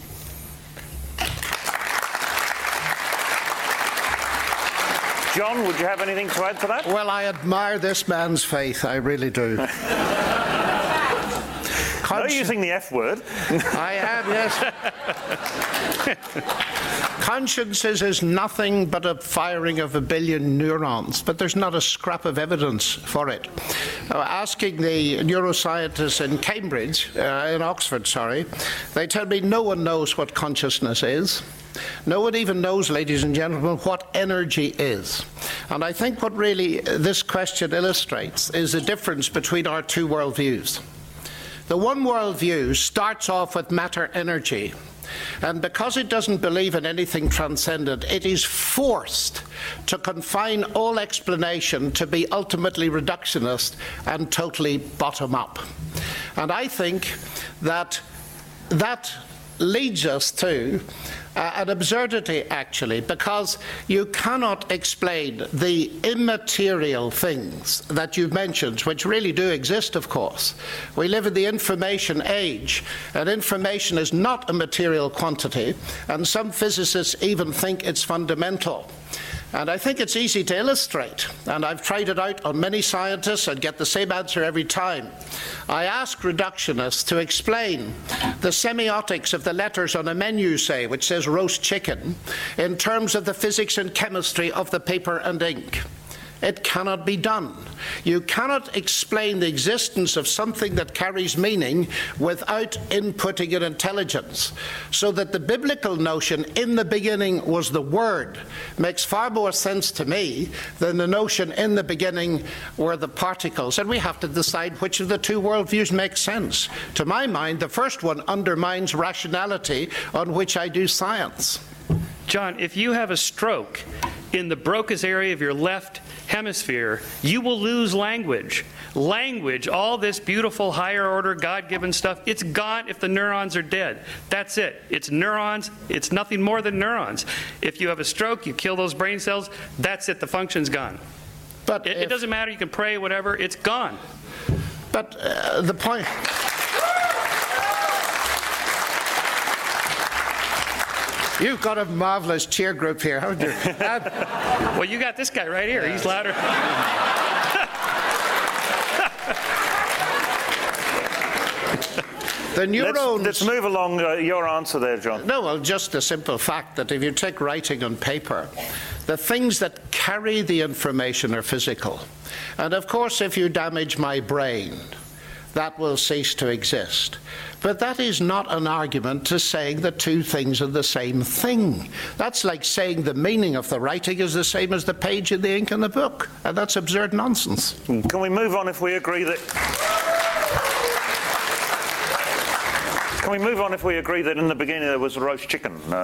John, would you have anything to add to that? Well, I admire this man's faith, I really do. No using the F word. I am, yes. Conscience is nothing but a firing of 1 billion neurons, but there's not a scrap of evidence for it. Asking the neuroscientists in Cambridge, in Oxford, sorry, they tell me no one knows what consciousness is. No one even knows, ladies and gentlemen, what energy is. And I think what really this question illustrates is the difference between our two worldviews. The one worldview starts off with matter-energy, and because it doesn't believe in anything transcendent, it is forced to confine all explanation to be ultimately reductionist and totally bottom-up. And I think that that leads us to an absurdity, actually, because you cannot explain the immaterial things that you've mentioned, which really do exist, of course. We live in the information age, and information is not a material quantity, and some physicists even think it's fundamental. And I think it's easy to illustrate, and I've tried it out on many scientists and get the same answer every time. I ask reductionists to explain the semiotics of the letters on a menu, say, which says roast chicken, in terms of the physics and chemistry of the paper and ink. It cannot be done. You cannot explain the existence of something that carries meaning without inputting an intelligence. So that the biblical notion, in the beginning was the Word, makes far more sense to me than the notion in the beginning were the particles. And we have to decide which of the two worldviews makes sense. To my mind, the first one undermines rationality on which I do science. John, if you have a stroke in the Broca's area of your left hemisphere, you will lose language. Language, all this beautiful higher order God-given stuff, it's gone if the neurons are dead. That's it. It's neurons. It's nothing more than neurons. If you have a stroke, you kill those brain cells, that's it. The function's gone. But it doesn't matter. You can pray, whatever. It's gone. But the point... You've got a marvelous cheer group here, haven't you? Well, you got this guy right here. He's louder. The neurons... Let's move along your answer there, John. No, well, just the simple fact that if you take writing on paper, the things that carry the information are physical. And of course, if you damage my brain, that will cease to exist. But that is not an argument to saying the two things are the same thing. That's like saying the meaning of the writing is the same as the page in the ink in the book. And that's absurd nonsense. Can we move on if we agree that... Can we move on if we agree that in the beginning there was a roast chicken? No.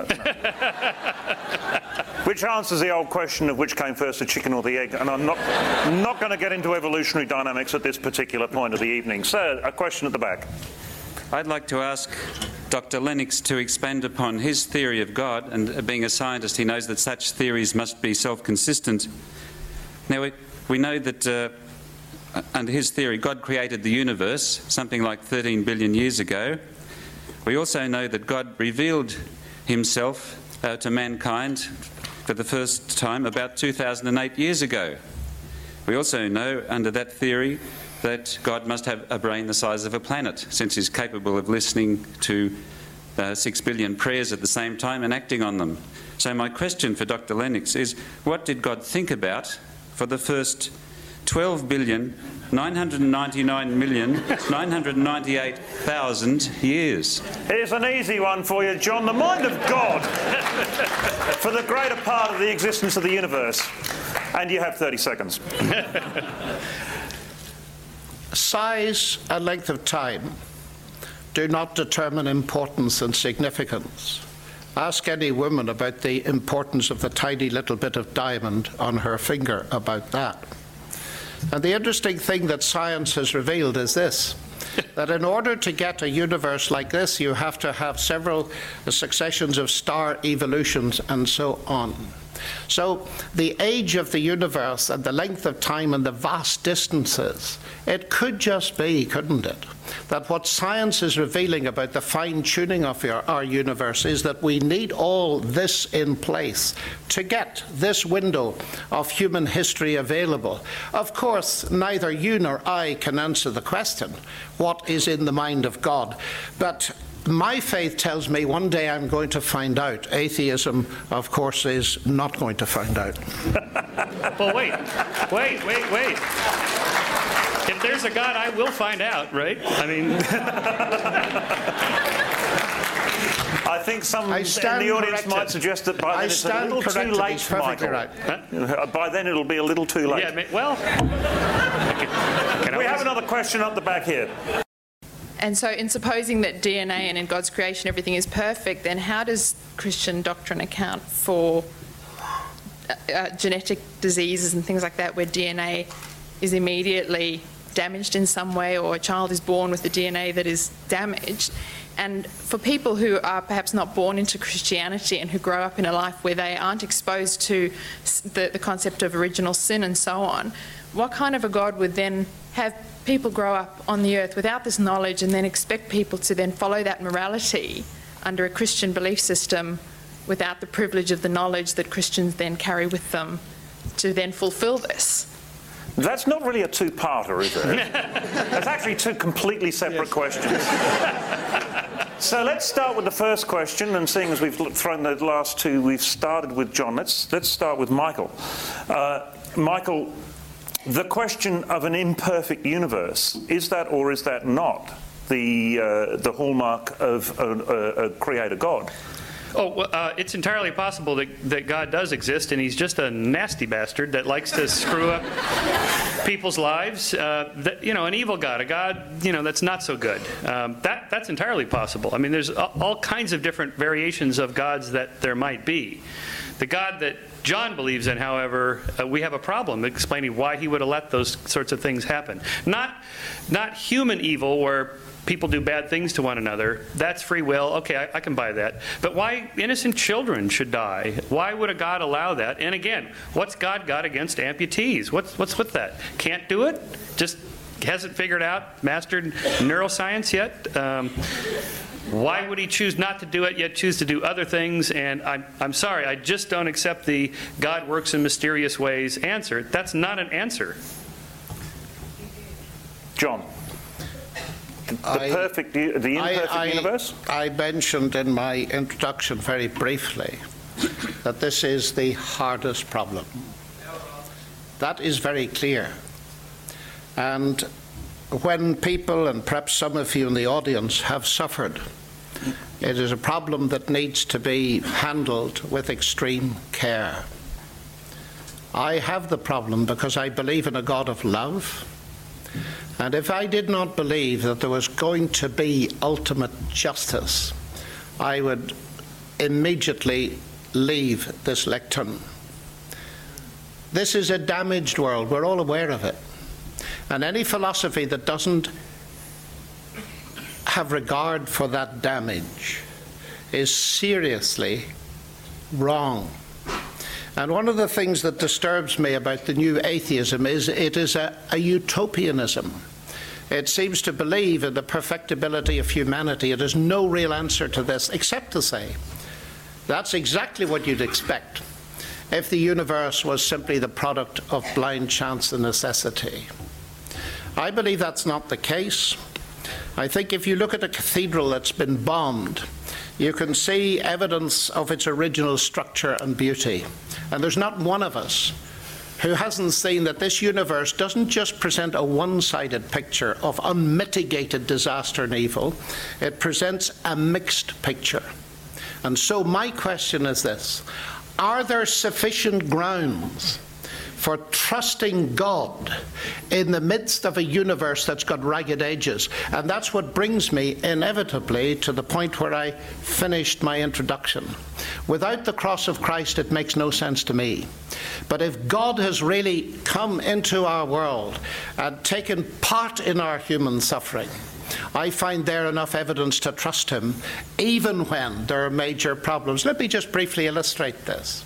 Which answers the old question of which came first, the chicken or the egg. And I'm not going to get into evolutionary dynamics at this particular point of the evening. Sir, a question at the back. I'd like to ask Dr. Lennox to expand upon his theory of God, and being a scientist, he knows that such theories must be self-consistent. Now, we know that under his theory, God created the universe something like 13 billion years ago. We also know that God revealed himself to mankind for the first time about 2008 years ago. We also know, under that theory, that God must have a brain the size of a planet, since he's capable of listening to 6 billion prayers at the same time and acting on them. So my question for Dr. Lennox is, what did God think about for the first 12,999,998,000 years? Here's an easy one for you, John. The mind of God for the greater part of the existence of the universe. And you have 30 seconds. Size and length of time do not determine importance and significance. Ask any woman about the importance of the tiny little bit of diamond on her finger about that. And the interesting thing that science has revealed is this, that in order to get a universe like this, you have to have several successions of star evolutions and so on. So the age of the universe and the length of time and the vast distances, it could just be, couldn't it, that what science is revealing about the fine-tuning of our universe is that we need all this in place to get this window of human history available. Of course, neither you nor I can answer the question, what is in the mind of God? But my faith tells me one day I'm going to find out. Atheism, of course, is not going to find out. Well, wait. If there's a God, I will find out, right? I mean... I think some in the audience might suggest that by then it's a little too late, Michael. Right. Huh? By then it'll be a little too late. Yeah, well... We have another question up the back here. And so in supposing that DNA and in God's creation everything is perfect, then how does Christian doctrine account for genetic diseases and things like that where DNA is immediately damaged in some way, or a child is born with the DNA that is damaged? And for people who are perhaps not born into Christianity and who grow up in a life where they aren't exposed to the concept of original sin and so on, what kind of a God would then have people grow up on the earth without this knowledge and then expect people to then follow that morality under a Christian belief system without the privilege of the knowledge that Christians then carry with them to then fulfill this? That's not really a two-parter, is it? That's actually two completely separate questions. So let's start with the first question, and seeing as we've thrown the last two, we've started with John. Let's start with Michael. Michael, the question of an imperfect universe, is that or is that not the hallmark of a creator God? It's entirely possible that God does exist, and he's just a nasty bastard that likes to screw up people's lives. An evil God, a God, that's not so good. That's entirely possible. I mean, there's all kinds of different variations of gods that there might be. The God that John believes in, however, we have a problem explaining why he would have let those sorts of things happen. Not human evil where people do bad things to one another. That's free will. Okay, I can buy that. But why innocent children should die? Why would a God allow that? And again, what's God got against amputees? What's with that? Can't do it? Just hasn't figured out, mastered neuroscience yet? Why would he choose not to do it, yet choose to do other things? And I'm sorry, I just don't accept the God works in mysterious ways answer. That's not an answer. John. The imperfect universe? I mentioned in my introduction very briefly that this is the hardest problem. That is very clear. And when people, and perhaps some of you in the audience, have suffered, it is a problem that needs to be handled with extreme care. I have the problem because I believe in a God of love. And if I did not believe that there was going to be ultimate justice, I would immediately leave this lectern. This is a damaged world. We're all aware of it. And any philosophy that doesn't have regard for that damage is seriously wrong. And one of the things that disturbs me about the new atheism is it is a utopianism. It seems to believe in the perfectibility of humanity. It has no real answer to this except to say that's exactly what you'd expect if the universe was simply the product of blind chance and necessity. I believe that's not the case. I think if you look at a cathedral that's been bombed, you can see evidence of its original structure and beauty. And there's not one of us who hasn't seen that this universe doesn't just present a one-sided picture of unmitigated disaster and evil, it presents a mixed picture. And so my question is this: are there sufficient grounds for trusting God in the midst of a universe that's got ragged edges? And that's what brings me inevitably to the point where I finished my introduction. Without the cross of Christ, it makes no sense to me. But if God has really come into our world and taken part in our human suffering, I find there enough evidence to trust him, even when there are major problems. Let me just briefly illustrate this.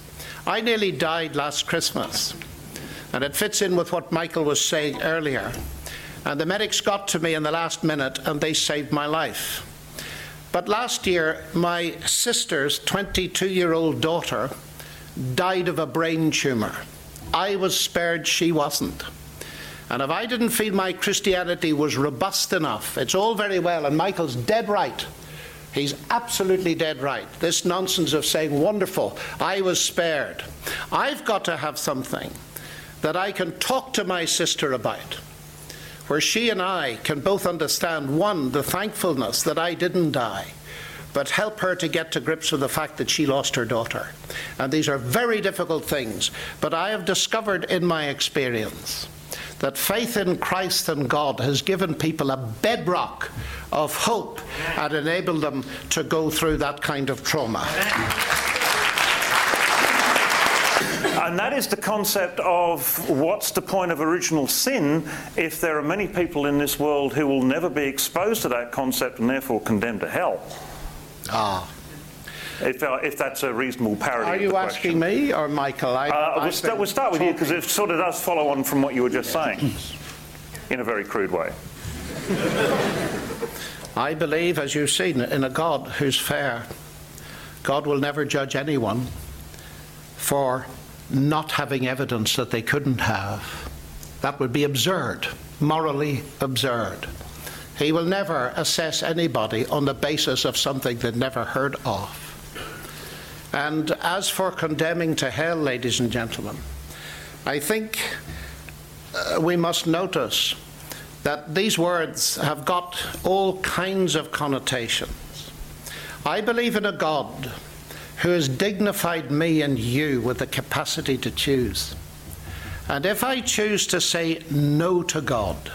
I nearly died last Christmas, and it fits in with what Michael was saying earlier. And the medics got to me in the last minute, and they saved my life. But last year, my sister's 22-year-old daughter died of a brain tumour. I was spared, she wasn't. And if I didn't feel my Christianity was robust enough, it's all very well, and Michael's dead right. He's absolutely dead right. This nonsense of saying, wonderful, I was spared. I've got to have something that I can talk to my sister about, where she and I can both understand, one, the thankfulness that I didn't die, but help her to get to grips with the fact that she lost her daughter. And these are very difficult things, but I have discovered in my experience that faith in Christ and God has given people a bedrock of hope and enabled them to go through that kind of trauma. And that is the concept of what's the point of original sin if there are many people in this world who will never be exposed to that concept and therefore condemned to hell. If that's a reasonable parody. Are you asking me or Michael? We'll start with you, because it sort of does follow on from what you were just saying in a very crude way. I believe, as you've seen, in a God who's fair. God will never judge anyone for not having evidence that they couldn't have. That would be absurd, morally absurd. He will never assess anybody on the basis of something they'd never heard of. And as for condemning to hell, ladies and gentlemen, I think we must notice that these words have got all kinds of connotations. I believe in a God who has dignified me and you with the capacity to choose. And if I choose to say no to God,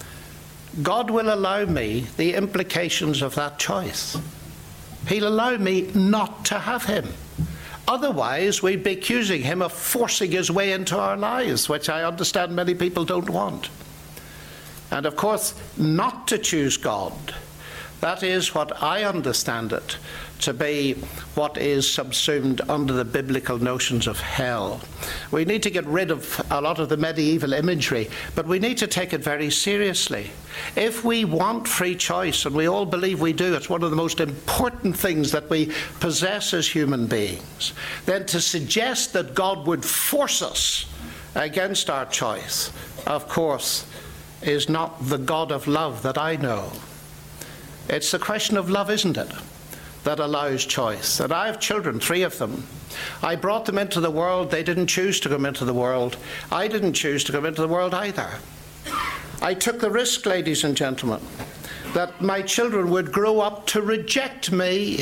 God will allow me the implications of that choice. He'll allow me not to have him. Otherwise, we'd be accusing him of forcing his way into our lives, which I understand many people don't want. And of course, not to choose God, that is what I understand it to be, what is subsumed under the biblical notions of hell. We need to get rid of a lot of the medieval imagery, but we need to take it very seriously. If we want free choice, and we all believe we do, it's one of the most important things that we possess as human beings, then to suggest that God would force us against our choice, of course, is not the God of love that I know. It's the question of love, isn't it, that allows choice. And I have children, 3 of them. I brought them into the world. They didn't choose to come into the world. I didn't choose to come into the world either. I took the risk, ladies and gentlemen, that my children would grow up to reject me.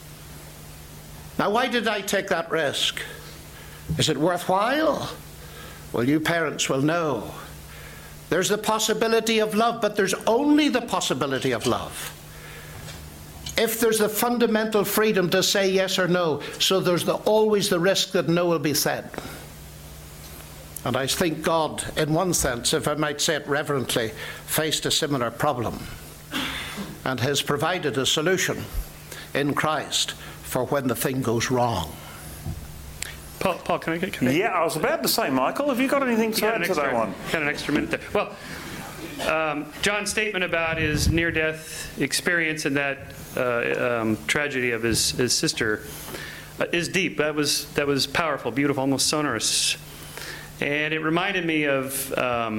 Now, why did I take that risk? Is it worthwhile? Well, you parents will know. There's the possibility of love, but there's only the possibility of love if there's the fundamental freedom to say yes or no. So there's always the risk that no will be said. And I think God, in one sense, if I might say it reverently, faced a similar problem and has provided a solution in Christ for when the thing goes wrong. Paul, can I? Yeah, I was about to say, Michael, have you got anything to add to that one? Got an extra minute there. Well, John's statement about his near-death experience and that tragedy of his sister is deep. That was powerful, beautiful, almost sonorous. And it reminded me of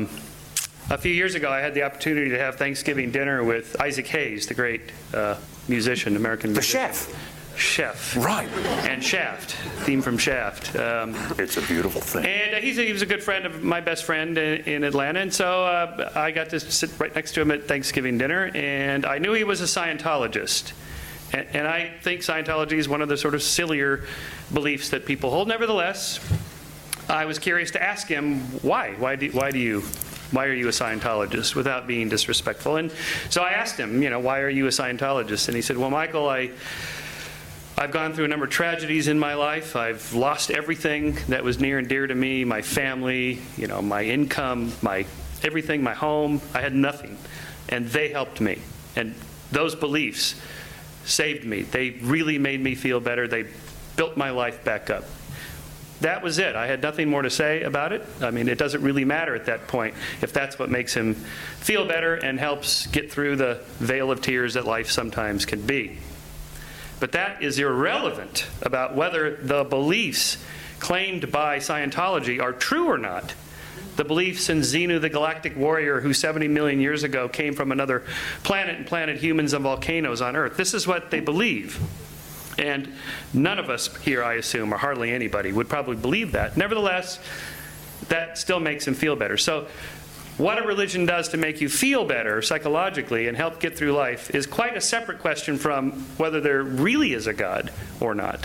a few years ago, I had the opportunity to have Thanksgiving dinner with Isaac Hayes, the great musician, American musician. The chef. Chef. Right. And Shaft, theme from Shaft. It's a beautiful thing. And he was a good friend of my best friend in Atlanta, and so I got to sit right next to him at Thanksgiving dinner, and I knew he was a Scientologist. And I think Scientology is one of the sort of sillier beliefs that people hold. Nevertheless, I was curious to ask him why. Why are you a Scientologist, without being disrespectful? And so I asked him, why are you a Scientologist? And he said, well, Michael, I've gone through a number of tragedies in my life. I've lost everything that was near and dear to me, my family, my income, my everything, my home. I had nothing. And they helped me. And those beliefs saved me. They really made me feel better. They built my life back up. that was it. I had nothing more to say about it. I mean, it doesn't really matter at that point if that's what makes him feel better and helps get through the veil of tears that life sometimes can be. But that is irrelevant about whether the beliefs claimed by Scientology are true or not. The beliefs in Xenu, the galactic warrior who 70 million years ago came from another planet and planted humans and volcanoes on Earth. This is what they believe. And none of us here, I assume, or hardly anybody, would probably believe that. Nevertheless, that still makes him feel better. So what a religion does to make you feel better psychologically and help get through life is quite a separate question from whether there really is a God or not.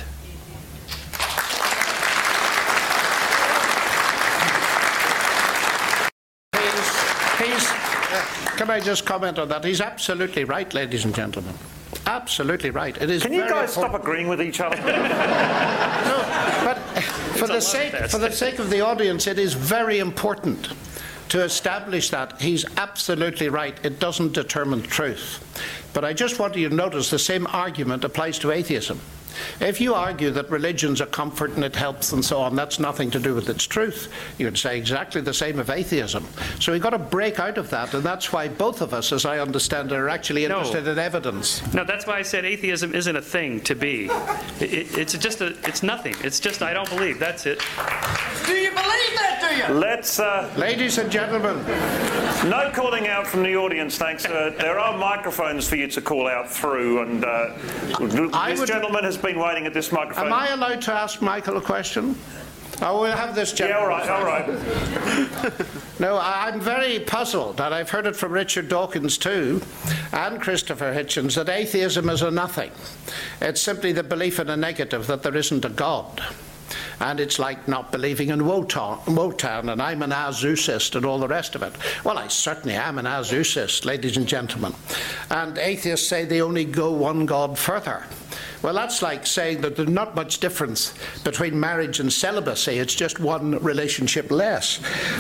Can I just comment on that? He's absolutely right, ladies and gentlemen. Absolutely right. It is. Can you guys important. stop agreeing with each other? No, but for the sake of the audience, it is very important to establish that. He's absolutely right. It doesn't determine truth. But I just want you to notice the same argument applies to atheism. If you argue that religion's a comfort and it helps and so on, that's nothing to do with its truth. You would say exactly the same of atheism. So we've got to break out of that, and that's why both of us, as I understand it, are actually interested in evidence. No, that's why I said atheism isn't a thing to be. It's nothing. It's just I don't believe. That's it. Do you believe that, do you? Let's... Ladies and gentlemen. No calling out from the audience, thanks. There are microphones for you to call out through, and this gentleman has been waiting at this microphone. Am I allowed to ask Michael a question? Oh, we'll have this gentleman. Yeah, all right. No, I'm very puzzled, and I've heard it from Richard Dawkins too, and Christopher Hitchens, that atheism is a nothing. It's simply the belief in a negative, that there isn't a God. And it's like not believing in Wotan, and I'm an Azucist and all the rest of it. Well, I certainly am an Azucist, ladies and gentlemen. And atheists say they only go one God further. Well, that's like saying that there's not much difference between marriage and celibacy. It's just one relationship less.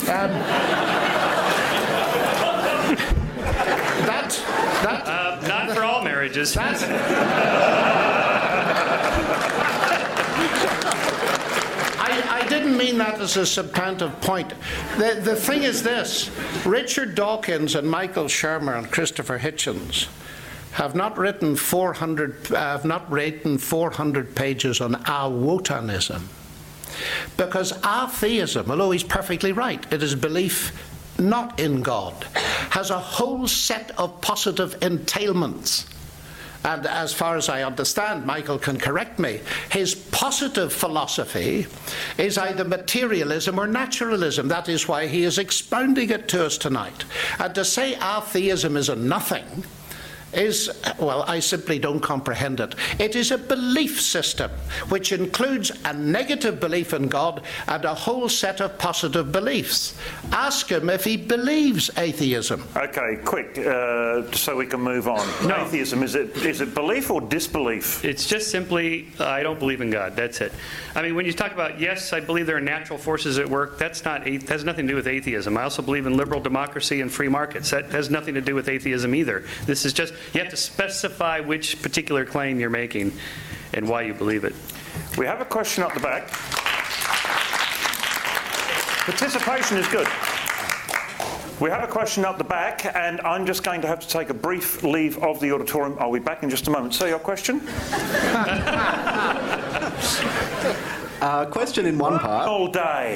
Not for all marriages. I didn't mean that as a substantive point. The thing is this. Richard Dawkins and Michael Shermer and Christopher Hitchens have not written 400 pages on Awotanism. Because atheism, although he's perfectly right, it is belief not in God, has a whole set of positive entailments. And as far as I understand, Michael can correct me, his positive philosophy is either materialism or naturalism. That is why he is expounding it to us tonight. And to say atheism is a nothing is, well, I simply don't comprehend it. It is a belief system which includes a negative belief in God and a whole set of positive beliefs. Ask him if he believes atheism. Okay, quick, so we can move on. No. Atheism, is it belief or disbelief? It's just simply, I don't believe in God. That's it. I mean, when you talk about, yes, I believe there are natural forces at work, that has nothing to do with atheism. I also believe in liberal democracy and free markets. That has nothing to do with atheism either. This is just, you have to specify which particular claim you're making and why you believe it. We have a question up the back. Participation is good. We have a question up the back, and I'm just going to have to take a brief leave of the auditorium. I'll be back in just a moment. So, your question? Question in one part. All day.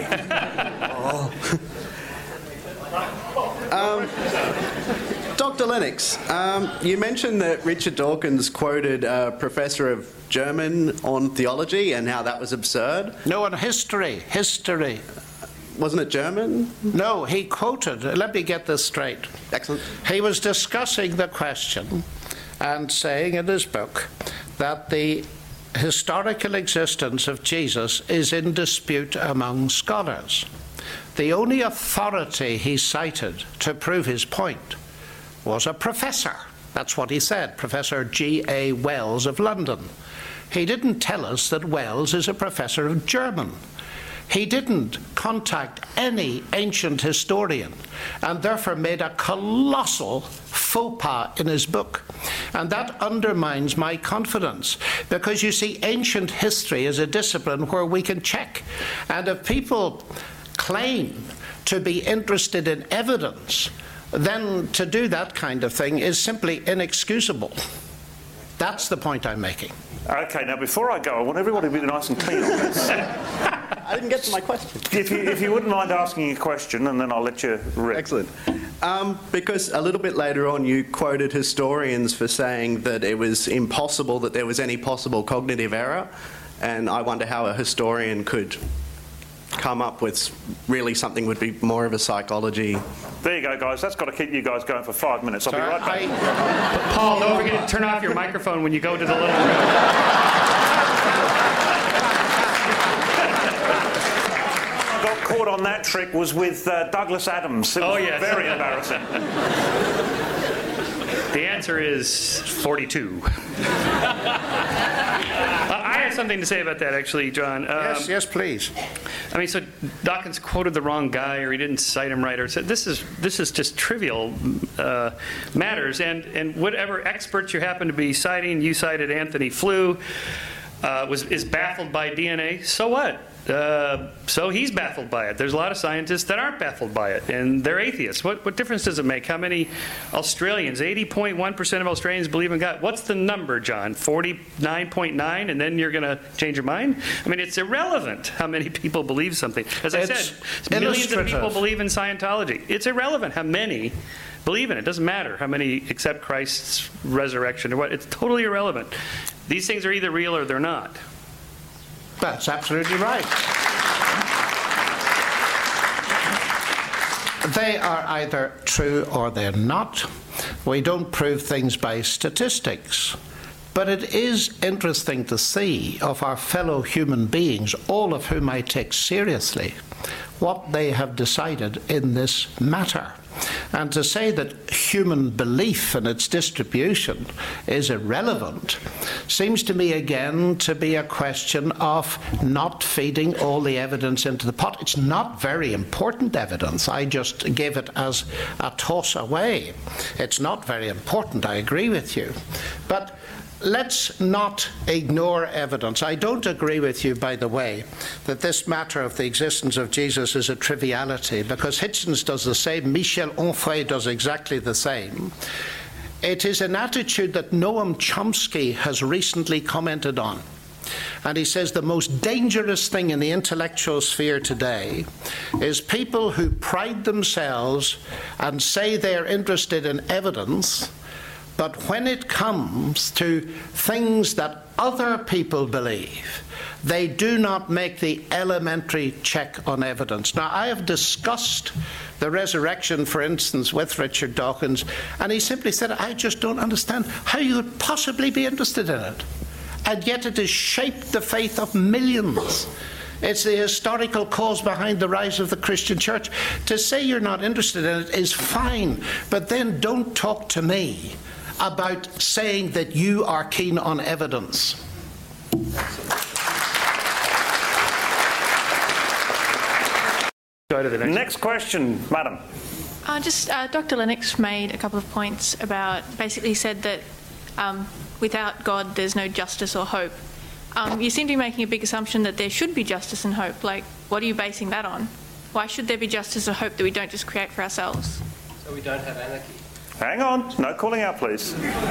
Dr. Lennox, you mentioned that Richard Dawkins quoted a professor of German on theology and how that was absurd. No, on history. History. Wasn't it German? No, he quoted, let me get this straight. Excellent. He was discussing the question and saying in his book that the historical existence of Jesus is in dispute among scholars. The only authority he cited to prove his point was a professor. That's what he said, Professor G.A. Wells of London. He didn't tell us that Wells is a professor of German. He didn't contact any ancient historian and therefore made a colossal faux pas in his book. And that undermines my confidence, because you see, ancient history is a discipline where we can check. And if people claim to be interested in evidence, then to do that kind of thing is simply inexcusable. That's the point I'm making. Okay, now before I go, I want everybody to be nice and clean on this. I didn't get to my question. If you wouldn't mind asking a question, and then I'll let you rip. Excellent. Because a little bit later on you quoted historians for saying that it was impossible that there was any possible cognitive error, and I wonder how a historian could come up with really something would be more of a psychology. There you go, guys. That's got to keep you guys going for 5 minutes. I'll be right back. Paul, don't forget to turn off your microphone when you go to the little room. I got caught on that trick was with Douglas Adams. It was yes. Very embarrassing. The answer is 42. I have something to say about that, actually, John. Yes, please. I mean, so Dawkins quoted the wrong guy, or he didn't cite him right, or said this is just trivial matters. And whatever experts you happen to be citing, you cited Anthony Flew, is baffled by DNA. So what? So he's baffled by it. There's a lot of scientists that aren't baffled by it, and they're atheists. What difference does it make? How many Australians, 80.1% of Australians believe in God. What's the number, John? 49.9, and then you're going to change your mind? I mean, it's irrelevant how many people believe something. As I said, millions of people believe in Scientology. It's irrelevant how many believe in it. It doesn't matter how many accept Christ's resurrection or what. It's totally irrelevant. These things are either real or they're not. That's absolutely right. They are either true or they're not. We don't prove things by statistics. But it is interesting to see of our fellow human beings, all of whom I take seriously, what they have decided in this matter. And to say that human belief and its distribution is irrelevant seems to me again to be a question of not feeding all the evidence into the pot. It's not very important evidence. I just gave it as a toss away. It's not very important, I agree with you. But let's not ignore evidence. I don't agree with you, by the way, that this matter of the existence of Jesus is a triviality, because Hitchens does the same, Michel Onfray does exactly the same. It is an attitude that Noam Chomsky has recently commented on. And he says the most dangerous thing in the intellectual sphere today is people who pride themselves and say they're interested in evidence, but when it comes to things that other people believe, they do not make the elementary check on evidence. Now, I have discussed the resurrection, for instance, with Richard Dawkins, and he simply said, I just don't understand how you would possibly be interested in it. And yet it has shaped the faith of millions. It's the historical cause behind the rise of the Christian church. To say you're not interested in it is fine, but then don't talk to me about saying that you are keen on evidence. Go to the next question, madam. Dr. Lennox made a couple of points about, basically said that without God there's no justice or hope. You seem to be making a big assumption that there should be justice and hope. Like, what are you basing that on? Why should there be justice or hope that we don't just create for ourselves? So we don't have anarchy. Hang on. No calling out, please.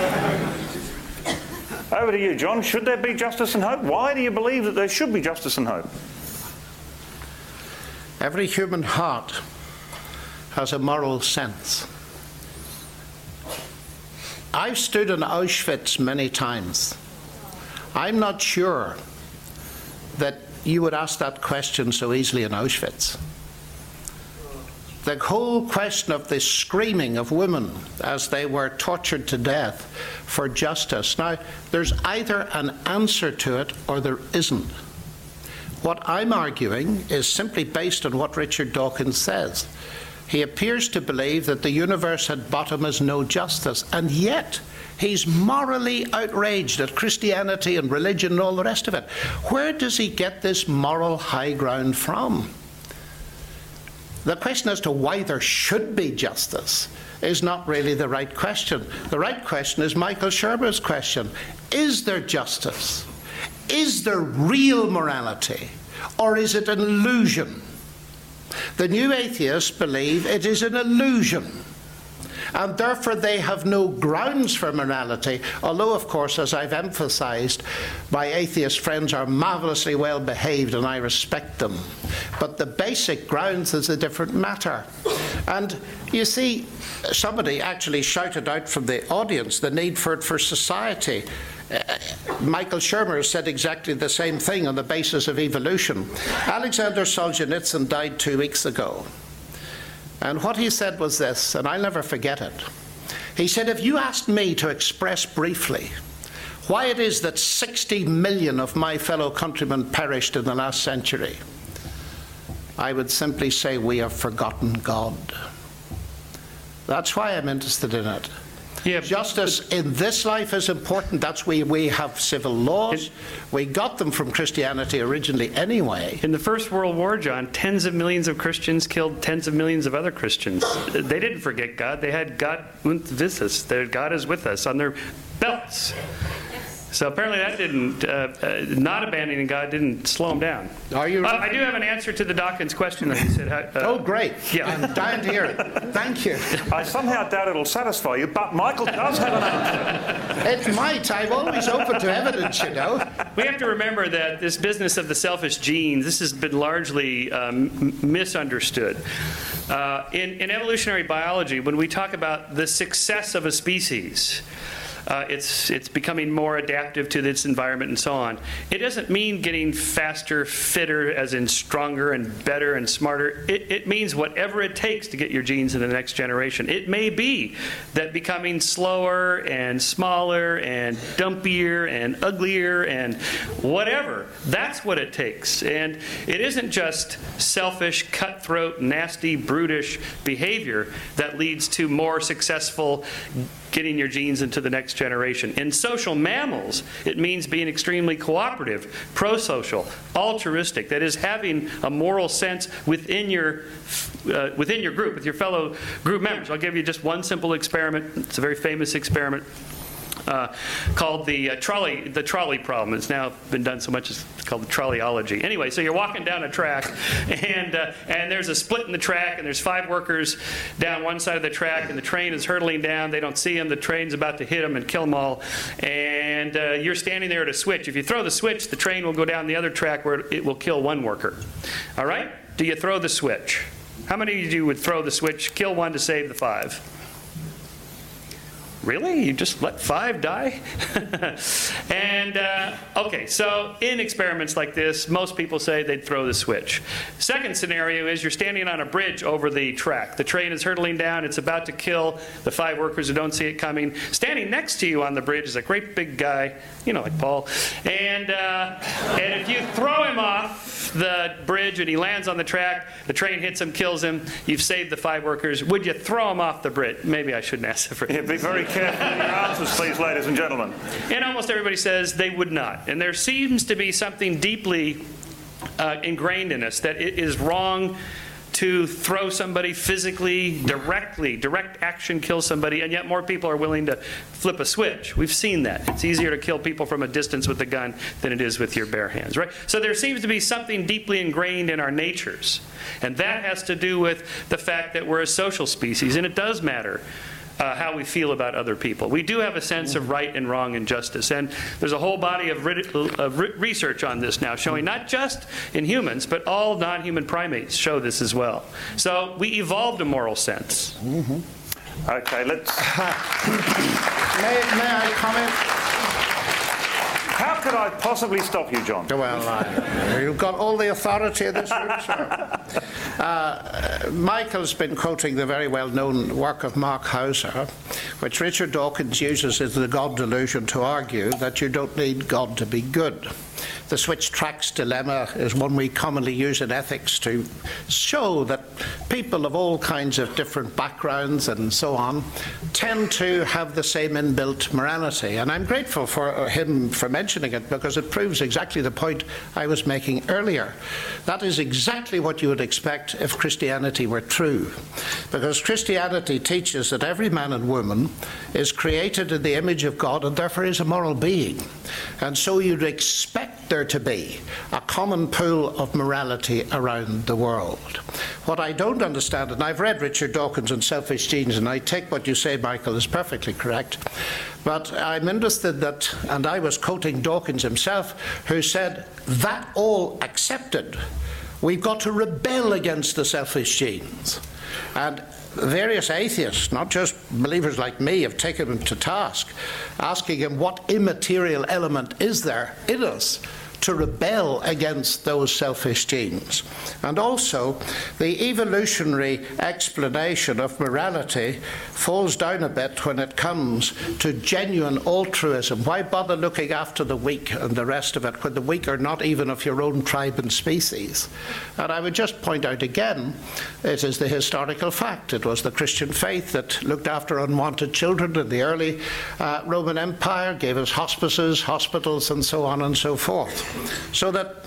Over to you, John. Should there be justice and hope? Why do you believe that there should be justice and hope? Every human heart has a moral sense. I've stood in Auschwitz many times. I'm not sure that you would ask that question so easily in Auschwitz. The whole question of the screaming of women as they were tortured to death for justice. Now, there's either an answer to it or there isn't. What I'm arguing is simply based on what Richard Dawkins says. He appears to believe that the universe at bottom has no justice, and yet he's morally outraged at Christianity and religion and all the rest of it. Where does he get this moral high ground from? The question as to why there should be justice is not really the right question. The right question is Michael Shermer's question. Is there justice? Is there real morality? Or is it an illusion? The new atheists believe it is an illusion, and therefore they have no grounds for morality, although, of course, as I've emphasised, my atheist friends are marvellously well behaved and I respect them. But the basic grounds is a different matter. And you see, somebody actually shouted out from the audience the need for it for society. Michael Shermer said exactly the same thing on the basis of evolution. Alexander Solzhenitsyn died 2 weeks ago. And what he said was this, and I'll never forget it. He said, if you asked me to express briefly why it is that 60 million of my fellow countrymen perished in the last century, I would simply say we have forgotten God. That's why I'm interested in it. Yeah, justice in this life is important. That's why we have civil laws. We got them from Christianity originally anyway. In the First World War, John, tens of millions of Christians killed tens of millions of other Christians. They didn't forget God. They had God und with us. God is with us on their belts. So apparently that didn't, not abandoning God didn't slow them down. Are you? I do have an answer to the Dawkins question that he said. Oh, great. Yeah. I'm dying to hear it. Thank you. I somehow doubt it'll satisfy you, but Michael does have an answer. It might. I'm always open to evidence, you know. We have to remember that this business of the selfish genes, this has been largely misunderstood. In evolutionary biology, when we talk about the success of a species, it's becoming more adaptive to its environment and so on. It doesn't mean getting faster, fitter, as in stronger and better and smarter. It means whatever it takes to get your genes in the next generation. It may be that becoming slower and smaller and dumpier and uglier and whatever, that's what it takes. And it isn't just selfish, cutthroat, nasty, brutish behavior that leads to more successful getting your genes into the next generation. In social mammals, it means being extremely cooperative, pro-social, altruistic. That is, having a moral sense within your group, with your fellow group members. I'll give you just one simple experiment. It's a very famous experiment. Called the trolley problem. It's now been done so much, it's called the trolleyology. Anyway, so you're walking down a track, and there's a split in the track, and there's 5 workers down one side of the track, and the train is hurtling down. They don't see them. The train's about to hit them and kill them all. And you're standing there at a switch. If you throw the switch, the train will go down the other track where it will kill 1 worker. All right? Do you throw the switch? How many of you would throw the switch, kill 1 to save the 5? Really? You just let 5 die? And, okay, so in experiments like this, most people say they'd throw the switch. Second scenario is you're standing on a bridge over the track. The train is hurtling down. It's about to kill the 5 workers who don't see it coming. Standing next to you on the bridge is a great big guy, you know, like Paul. And if you throw him off the bridge and he lands on the track, the train hits him, kills him, you've saved the 5 workers. Would you throw him off the bridge? Maybe I shouldn't ask that for you. Yeah, be very careful in your answers, please, ladies and gentlemen. And almost everybody says they would not. And there seems to be something deeply ingrained in us that it is wrong to throw somebody physically, direct action kill somebody, and yet more people are willing to flip a switch. We've seen that. It's easier to kill people from a distance with a gun than it is with your bare hands, right? So there seems to be something deeply ingrained in our natures, and that has to do with the fact that we're a social species, and it does matter how we feel about other people. We do have a sense of right and wrong and justice, and there's a whole body of research on this now showing not just in humans, but all non-human primates show this as well. So we evolved a moral sense. Okay, let's... May I comment? How could I possibly stop you, John? Well, you've got all the authority of this room, sir. Michael's been quoting the very well-known work of Mark Hauser, which Richard Dawkins uses as the God delusion to argue that you don't need God to be good. the switch tracks dilemma is one we commonly use in ethics to show that people of all kinds of different backgrounds and so on tend to have the same inbuilt morality. And I'm grateful for him for mentioning it, because it proves exactly the point I was making earlier. That is exactly what you would expect if Christianity were true. Because Christianity teaches that every man and woman is created in the image of God and therefore is a moral being. And so you'd expect there to be a common pool of morality around the world. What I don't understand, and I've read Richard Dawkins on Selfish Genes, and I take what you say, Michael, is perfectly correct, but I'm interested that, and I was quoting Dawkins himself, who said, that all accepted, we've got to rebel against the selfish genes. And various atheists, not just believers like me, have taken him to task, asking him what immaterial element is there in us to rebel against those selfish genes. And also, the evolutionary explanation of morality falls down a bit when it comes to genuine altruism. Why bother looking after the weak and the rest of it when the weak are not even of your own tribe and species? And I would just point out again, it is the historical fact. It was the Christian faith that looked after unwanted children in the early Roman Empire, gave us hospices, hospitals, and so on and so forth. So that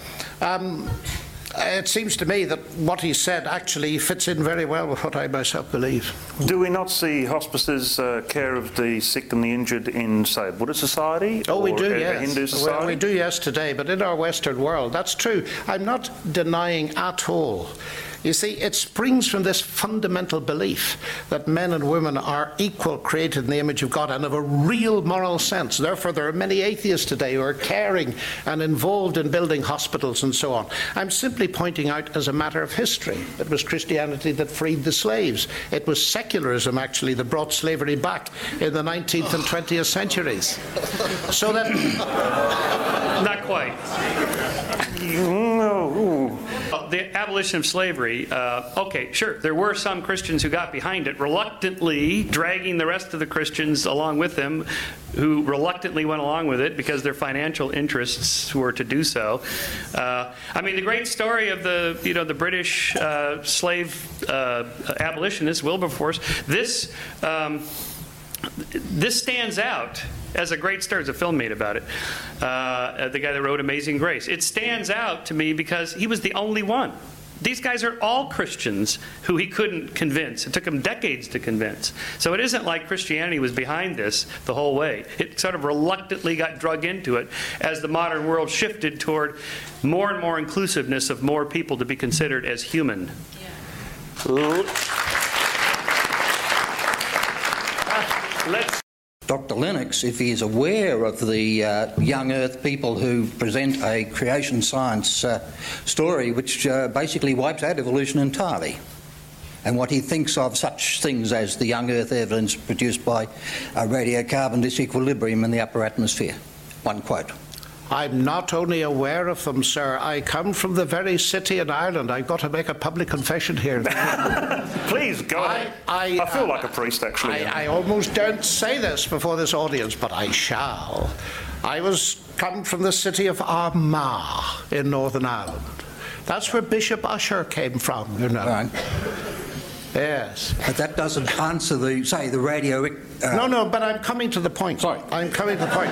it seems to me that what he said actually fits in very well with what I myself believe. Do we not see hospices care of the sick and the injured in, say, Buddhist society? Oh, we do, a yes. Hindu society? We do, yes, today, but in our Western world, that's true. I'm not denying at all. You see, it springs from this fundamental belief that men and women are equal, created in the image of God and of a real moral sense. Therefore, there are many atheists today who are caring and involved in building hospitals and so on. I'm simply pointing out as a matter of history. It was Christianity that freed the slaves. It was secularism, actually, that brought slavery back in the 19th and 20th centuries. So that... Not quite. The abolition of slavery, okay, sure, there were some Christians who got behind it, reluctantly dragging the rest of the Christians along with them, who reluctantly went along with it because their financial interests were to do so. I mean, the great story of the British slave abolitionists, Wilberforce, this stands out as a great story. There's a film made about it. The guy that wrote Amazing Grace. It stands out to me because he was the only one. These guys are all Christians who he couldn't convince. It took him decades to convince. So it isn't like Christianity was behind this the whole way. It sort of reluctantly got drug into it as the modern world shifted toward more and more inclusiveness of more people to be considered as human. Yeah. Dr. Lennox, if he is aware of the young Earth people who present a creation science story which basically wipes out evolution entirely, and what he thinks of such things as the young Earth evidence produced by radiocarbon disequilibrium in the upper atmosphere. One quote. I'm not only aware of them, sir. I come from the very city in Ireland. I've got to make a public confession here. Please, go ahead. I feel like a priest, actually. I almost don't say this before this audience, but I shall. I come from the city of Armagh in Northern Ireland. That's where Bishop Usher came from, you know. Right. Yes. But that doesn't answer the radio... No, but I'm coming to the point. Sorry. I'm coming to the point.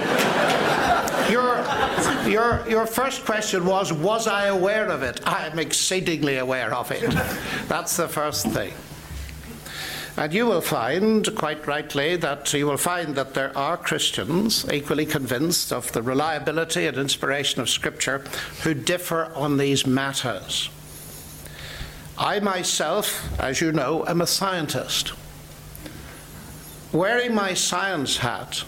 Your first question was I aware of it? I'm exceedingly aware of it. That's the first thing. And you will find, quite rightly, that there are Christians equally convinced of the reliability and inspiration of Scripture who differ on these matters. I myself, as you know, am a scientist. Wearing my science hat,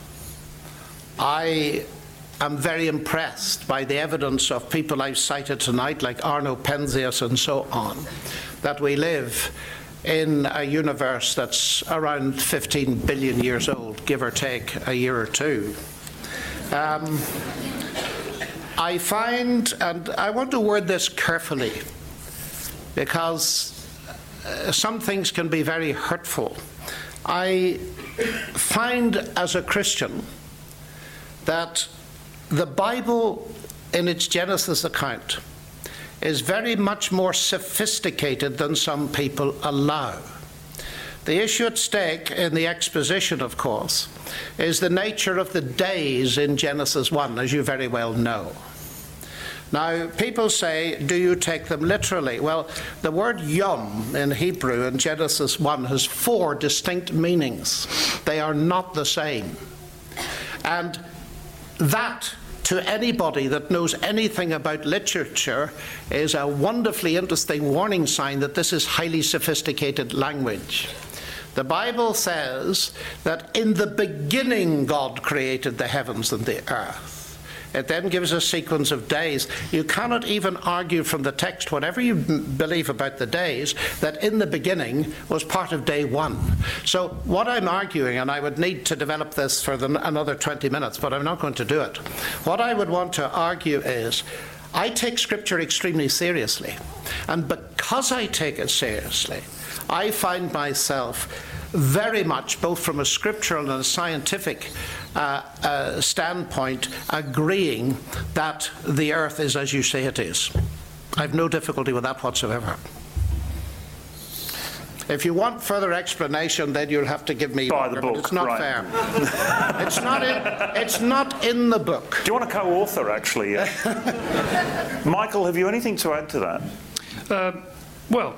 I am very impressed by the evidence of people I've cited tonight, like Arno Penzias and so on, that we live in a universe that's around 15 billion years old, give or take a year or two. I find, and I want to word this carefully, because some things can be very hurtful. I find as a Christian that the Bible in its Genesis account is very much more sophisticated than some people allow. The issue at stake in the exposition, of course, is the nature of the days in Genesis 1, as you very well know. Now, people say, do you take them literally? Well, the word yom in Hebrew in Genesis 1 has 4 distinct meanings. They are not the same. And that, to anybody that knows anything about literature, is a wonderfully interesting warning sign that this is highly sophisticated language. The Bible says that in the beginning God created the heavens and the earth. It then gives a sequence of days. You cannot even argue from the text, whatever you believe about the days, that in the beginning was part of day 1. So what I'm arguing, and I would need to develop this for another 20 minutes, but I'm not going to do it. What I would want to argue is, I take Scripture extremely seriously. And because I take it seriously, I find myself very much, both from a scriptural and a scientific standpoint, agreeing that the earth is as you say it is. I have no difficulty with that whatsoever. If you want further explanation, then you'll have to give me By the book, but it's not right. fair. It's not in the book. Do you want a co-author, actually? Michael, have you anything to add to that? Well,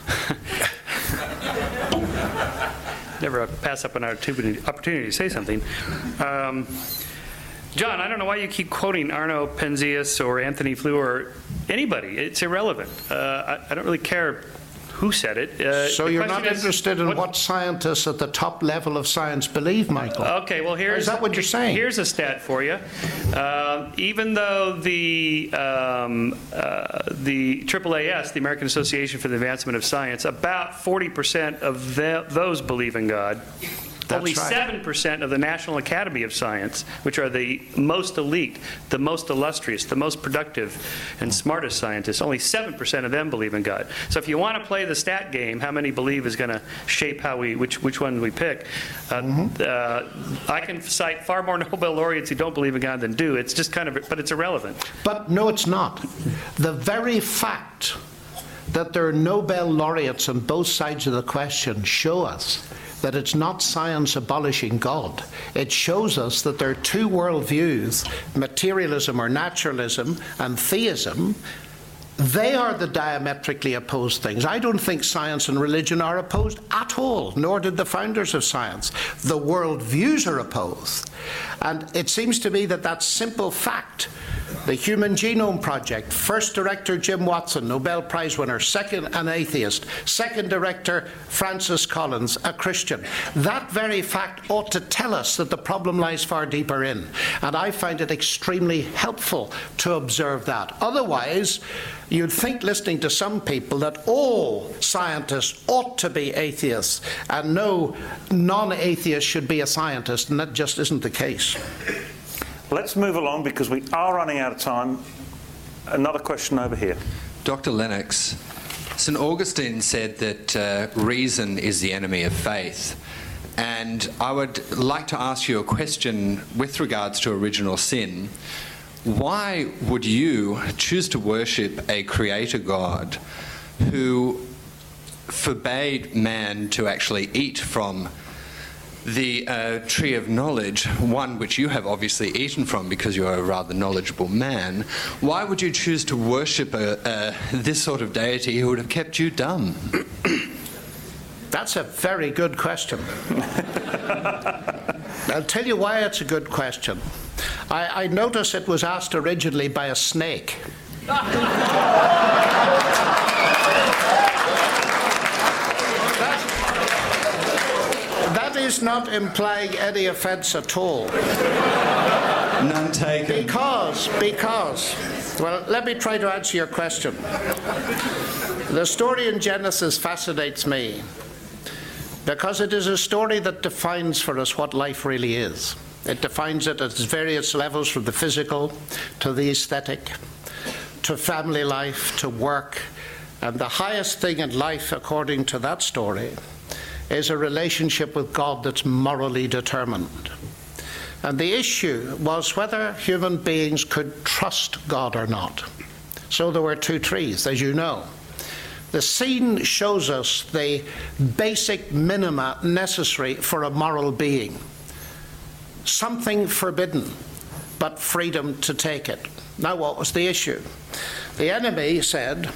never pass up an opportunity to say something. John, I don't know why you keep quoting Arno Penzias or Anthony Flew or anybody. It's irrelevant. I don't really care who said it. So you're not interested in what scientists at the top level of science believe, Michael? Okay, well, Is that what you're saying? Here's a stat for you. Even though the AAAS, the American Association for the Advancement of Science, about 40% of those believe in God. That's Only right. 7% of the National Academy of Science, which are the most elite, the most illustrious, the most productive and smartest scientists, only 7% of them believe in God. So if you want to play the stat game, how many believe is going to shape how which one we pick. I can cite far more Nobel laureates who don't believe in God than do. It's just kind of, but it's irrelevant. But no, it's not. The very fact that there are Nobel laureates on both sides of the question show us that it's not science abolishing God. It shows us that there are two worldviews, materialism or naturalism and theism. They are the diametrically opposed things. I don't think science and religion are opposed at all, nor did the founders of science. The worldviews are opposed. And it seems to me that that simple fact, the Human Genome Project, first director Jim Watson, Nobel Prize winner, second an atheist, second director Francis Collins, a Christian. That very fact ought to tell us that the problem lies far deeper in. And I find it extremely helpful to observe that. Otherwise, you'd think, listening to some people, that all scientists ought to be atheists and no non-atheist should be a scientist, and that just isn't the case. Let's move along because we are running out of time. Another question over here. Dr. Lennox, St. Augustine said that reason is the enemy of faith. And I would like to ask you a question with regards to original sin. Why would you choose to worship a creator God who forbade man to actually eat from the tree of knowledge, one which you have obviously eaten from because you're a rather knowledgeable man? Why would you choose to worship this sort of deity who would have kept you dumb? That's a very good question. I'll tell you why it's a good question. I notice it was asked originally by a snake. That is not implying any offence at all. None taken. Because, well, let me try to answer your question. The story in Genesis fascinates me because it is a story that defines for us what life really is. It defines it at its various levels, from the physical to the aesthetic, to family life, to work. And the highest thing in life, according to that story, is a relationship with God that's morally determined. And the issue was whether human beings could trust God or not. So there were two trees, as you know. The scene shows us the basic minima necessary for a moral being. Something forbidden, but freedom to take it. Now, what was the issue? The enemy said,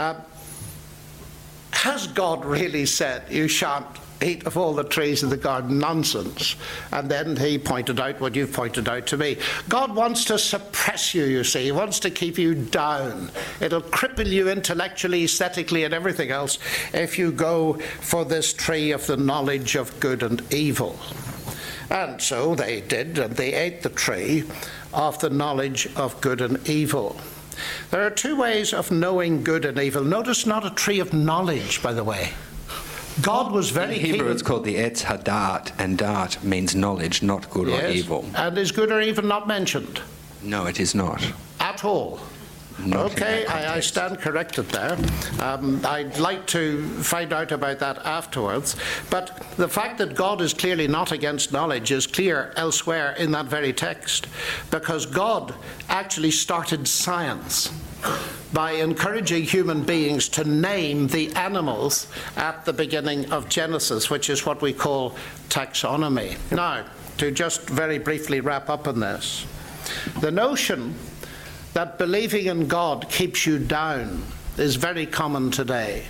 has God really said you shan't eat of all the trees of the garden? Nonsense. And then he pointed out what you've pointed out to me. God wants to suppress you, you see. He wants to keep you down. It'll cripple you intellectually, aesthetically, and everything else if you go for this tree of the knowledge of good and evil. And so they did, and they ate the tree of the knowledge of good and evil. There are two ways of knowing good and evil. Notice not a tree of knowledge, by the way. God was very keen. In Hebrew it's called the Etz Hadat, and Dat means knowledge, not good or evil. And is good or evil not mentioned? No, it is not. At all? Not okay, I stand corrected there. I'd like to find out about that afterwards. But the fact that God is clearly not against knowledge is clear elsewhere in that very text, because God actually started science by encouraging human beings to name the animals at the beginning of Genesis, which is what we call taxonomy. Now, to just very briefly wrap up on this, the notion that believing in God keeps you down is very common today.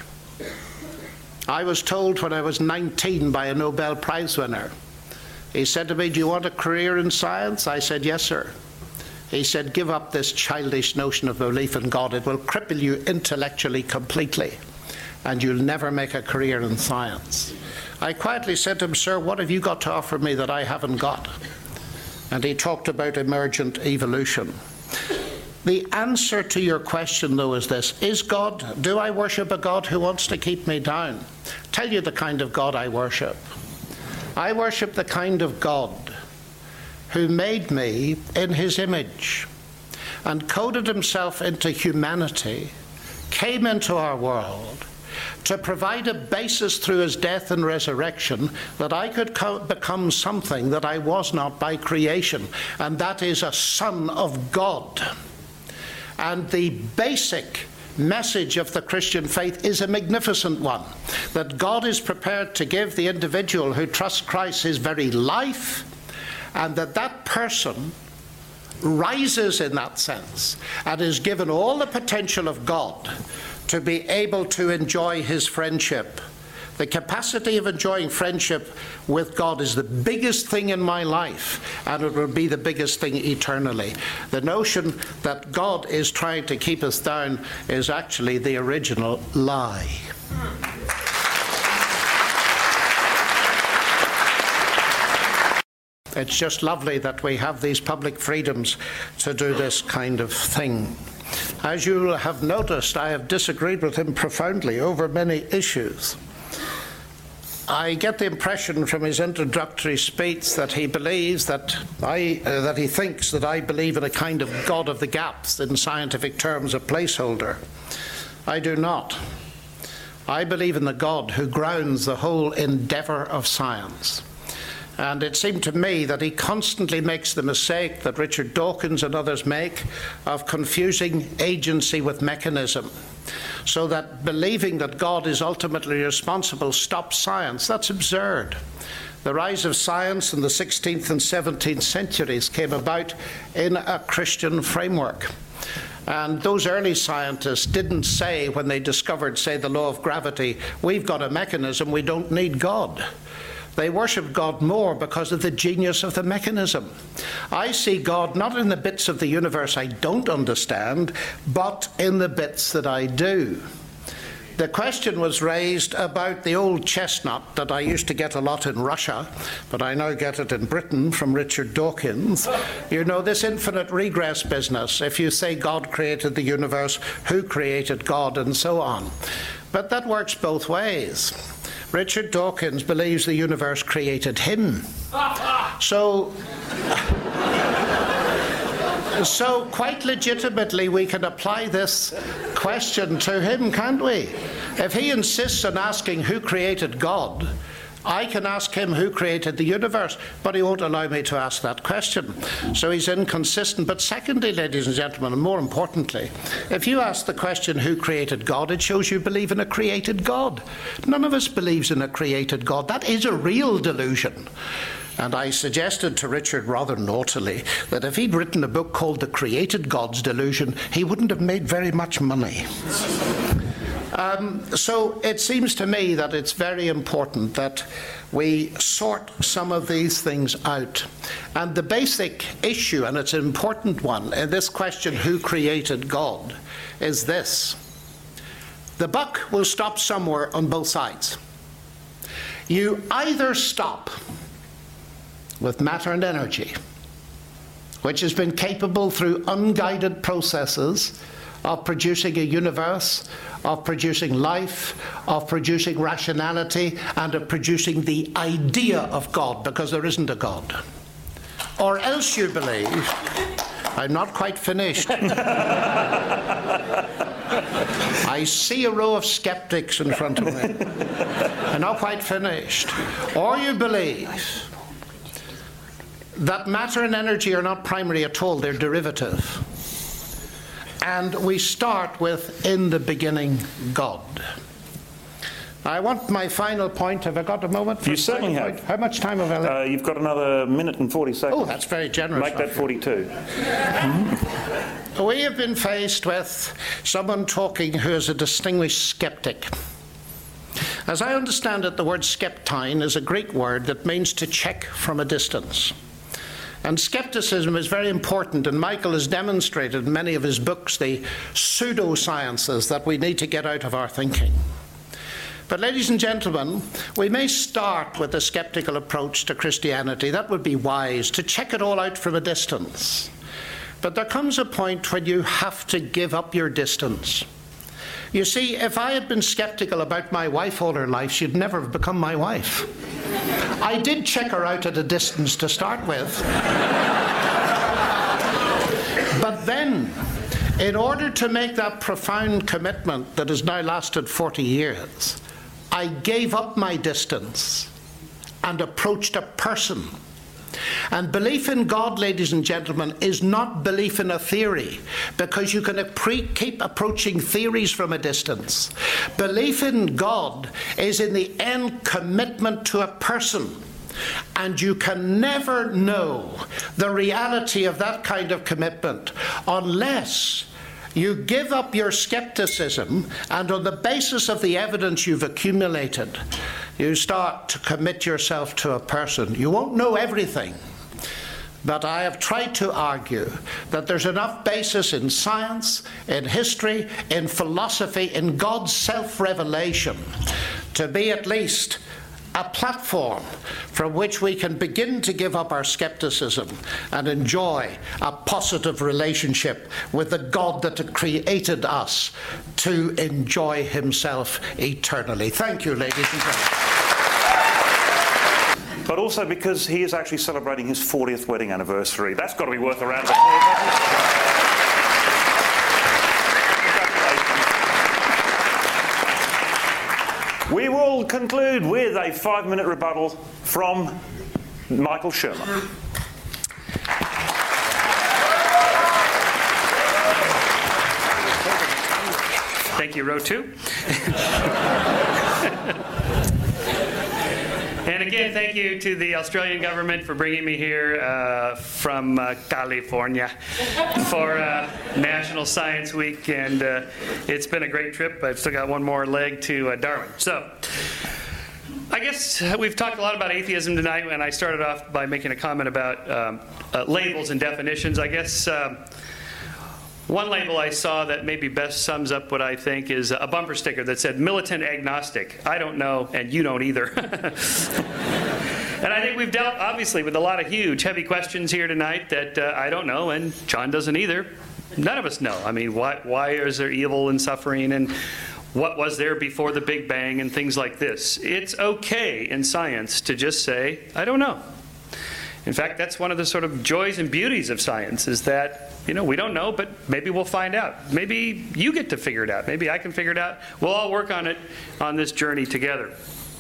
I was told when I was 19 by a Nobel Prize winner. He said to me, "Do you want a career in science?" I said, "Yes, sir." He said, "Give up this childish notion of belief in God. It will cripple you intellectually completely, and you'll never make a career in science." I quietly said to him, "Sir, what have you got to offer me that I haven't got?" And he talked about emergent evolution. The answer to your question, though, is this. Do I worship a God who wants to keep me down? Tell you the kind of God I worship. I worship the kind of God who made me in his image and coded himself into humanity, came into our world to provide a basis through his death and resurrection that I could become something that I was not by creation, and that is a son of God. And the basic message of the Christian faith is a magnificent one, that God is prepared to give the individual who trusts Christ his very life, and that person rises in that sense and is given all the potential of God to be able to enjoy his friendship. The capacity of enjoying friendship with God is the biggest thing in my life, and it will be the biggest thing eternally. The notion that God is trying to keep us down is actually the original lie. It's just lovely that we have these public freedoms to do this kind of thing. As you have noticed, I have disagreed with him profoundly over many issues. I get the impression from his introductory speech that he believes that he thinks that I believe in a kind of God of the gaps, in scientific terms, a placeholder. I do not. I believe in the God who grounds the whole endeavour of science. And it seemed to me that he constantly makes the mistake that Richard Dawkins and others make of confusing agency with mechanism, so that believing that God is ultimately responsible stops science. That's absurd. The rise of science in the 16th and 17th centuries came about in a Christian framework. And those early scientists didn't say, when they discovered, say, the law of gravity, we've got a mechanism, we don't need God. They worship God more because of the genius of the mechanism. I see God not in the bits of the universe I don't understand, but in the bits that I do. The question was raised about the old chestnut that I used to get a lot in Russia, but I now get it in Britain from Richard Dawkins. You know, this infinite regress business. If you say God created the universe, who created God, and so on. But that works both ways. Richard Dawkins believes the universe created him. So quite legitimately we can apply this question to him, can't we? If he insists on asking who created God, I can ask him who created the universe, but he won't allow me to ask that question. So he's inconsistent. But secondly, ladies and gentlemen, and more importantly, if you ask the question who created God, it shows you believe in a created God. None of us believes in a created God. That is a real delusion. And I suggested to Richard rather naughtily that if he'd written a book called The Created God's Delusion, he wouldn't have made very much money. So it seems to me that it's very important that we sort some of these things out. And the basic issue, and it's an important one, in this question, who created God, is this. The buck will stop somewhere on both sides. You either stop with matter and energy, which has been capable through unguided processes of producing a universe, of producing life, of producing rationality, and of producing the idea of God, because there isn't a God. Or else you believe, I'm not quite finished. I see a row of skeptics in front of me. I'm not quite finished. Or you believe that matter and energy are not primary at all, they're derivative. And we start with, in the beginning, God. I want my final point. Have I got a moment? You certainly have. How much time have I left? You've got another minute and 40 seconds. Oh, that's very generous. Make that 42. We have been faced with someone talking who is a distinguished skeptic. As I understand it, the word skeptine is a Greek word that means to check from a distance. And skepticism is very important, and Michael has demonstrated in many of his books the pseudosciences that we need to get out of our thinking. But ladies and gentlemen, we may start with a skeptical approach to Christianity. That would be wise, to check it all out from a distance. But there comes a point when you have to give up your distance. You see, if I had been skeptical about my wife all her life, she'd never have become my wife. I did check her out at a distance to start with. But then, in order to make that profound commitment that has now lasted 40 years, I gave up my distance and approached a person. And belief in God, ladies and gentlemen, is not belief in a theory, because you can keep approaching theories from a distance. Belief in God is in the end commitment to a person. And you can never know the reality of that kind of commitment unless you give up your skepticism, and on the basis of the evidence you've accumulated, you start to commit yourself to a person. You won't know everything, but I have tried to argue that there's enough basis in science, in history, in philosophy, in God's self-revelation to be at least a platform from which we can begin to give up our skepticism and enjoy a positive relationship with the God that created us to enjoy himself eternally. Thank you, ladies and gentlemen. But also because he is actually celebrating his 40th wedding anniversary. That's got to be worth a round of applause. We will conclude with a 5-minute rebuttal from Michael Shermer. Thank you, row 2. And again, thank you to the Australian government for bringing me here from California for National Science Week, and it's been a great trip. I've still got one more leg to Darwin. So, I guess we've talked a lot about atheism tonight, and I started off by making a comment about labels and definitions. I guess one label I saw that maybe best sums up what I think is a bumper sticker that said militant agnostic. I don't know, and you don't either. And I think we've dealt, obviously, with a lot of huge, heavy questions here tonight that I don't know, and John doesn't either. None of us know. I mean, why is there evil and suffering, and what was there before the Big Bang, and things like this. It's okay in science to just say, I don't know. In fact, that's one of the sort of joys and beauties of science, is that, you know, we don't know, but maybe we'll find out. Maybe you get to figure it out. Maybe I can figure it out. We'll all work on it on this journey together.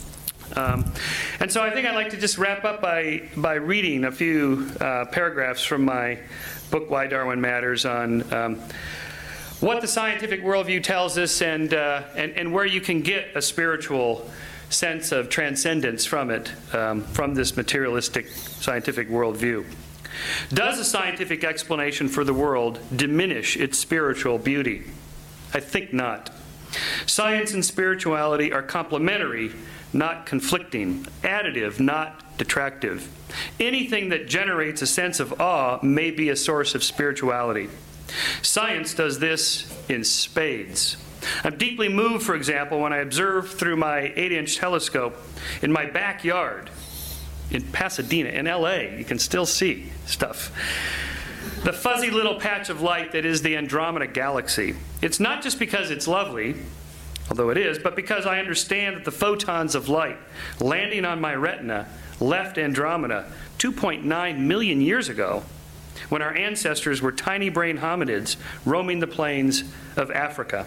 And so I think I'd like to just wrap up by reading a few paragraphs from my book, Why Darwin Matters, on what the scientific worldview tells us and where you can get a spiritual sense of transcendence from it, from this materialistic scientific worldview. Does a scientific explanation for the world diminish its spiritual beauty? I think not. Science and spirituality are complementary, not conflicting, additive, not detractive. Anything that generates a sense of awe may be a source of spirituality. Science does this in spades. I'm deeply moved, for example, when I observe through my 8-inch telescope in my backyard in Pasadena, in LA. You can still see stuff. The fuzzy little patch of light that is the Andromeda Galaxy. It's not just because it's lovely, although it is, but because I understand that the photons of light landing on my retina left Andromeda 2.9 million years ago, when our ancestors were tiny-brained hominids roaming the plains of Africa.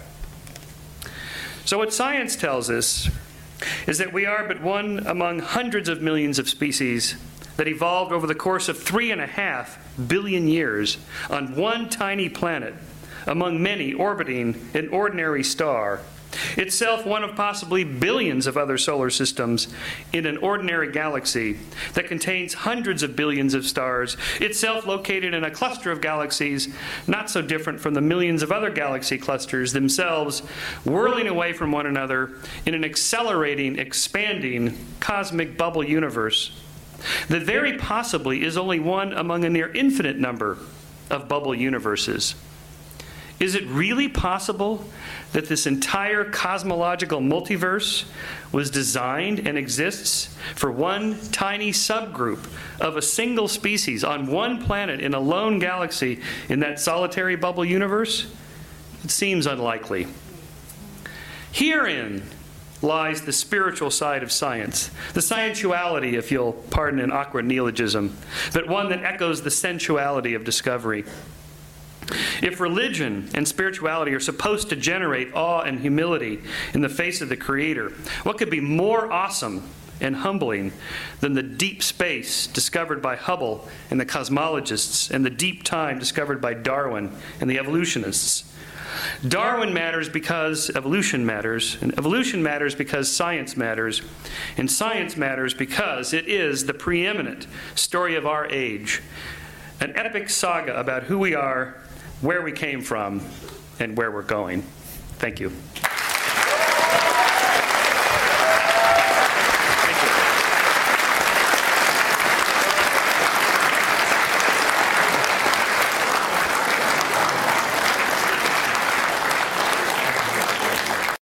So what science tells us is that we are but one among hundreds of millions of species that evolved over the course of 3.5 billion years on one tiny planet among many orbiting an ordinary star, itself one of possibly billions of other solar systems in an ordinary galaxy that contains hundreds of billions of stars, itself located in a cluster of galaxies not so different from the millions of other galaxy clusters themselves whirling away from one another in an accelerating, expanding cosmic bubble universe that very possibly is only one among a near infinite number of bubble universes. Is it really possible that this entire cosmological multiverse was designed and exists for one tiny subgroup of a single species on one planet in a lone galaxy in that solitary bubble universe? It seems unlikely. Herein lies the spiritual side of science, the scientuality, if you'll pardon an awkward neologism, but one that echoes the sensuality of discovery. If religion and spirituality are supposed to generate awe and humility in the face of the Creator, what could be more awesome and humbling than the deep space discovered by Hubble and the cosmologists and the deep time discovered by Darwin and the evolutionists? Darwin matters because evolution matters, and evolution matters because science matters, and science matters because it is the preeminent story of our age, an epic saga about who we are, where we came from, and where we're going. Thank you.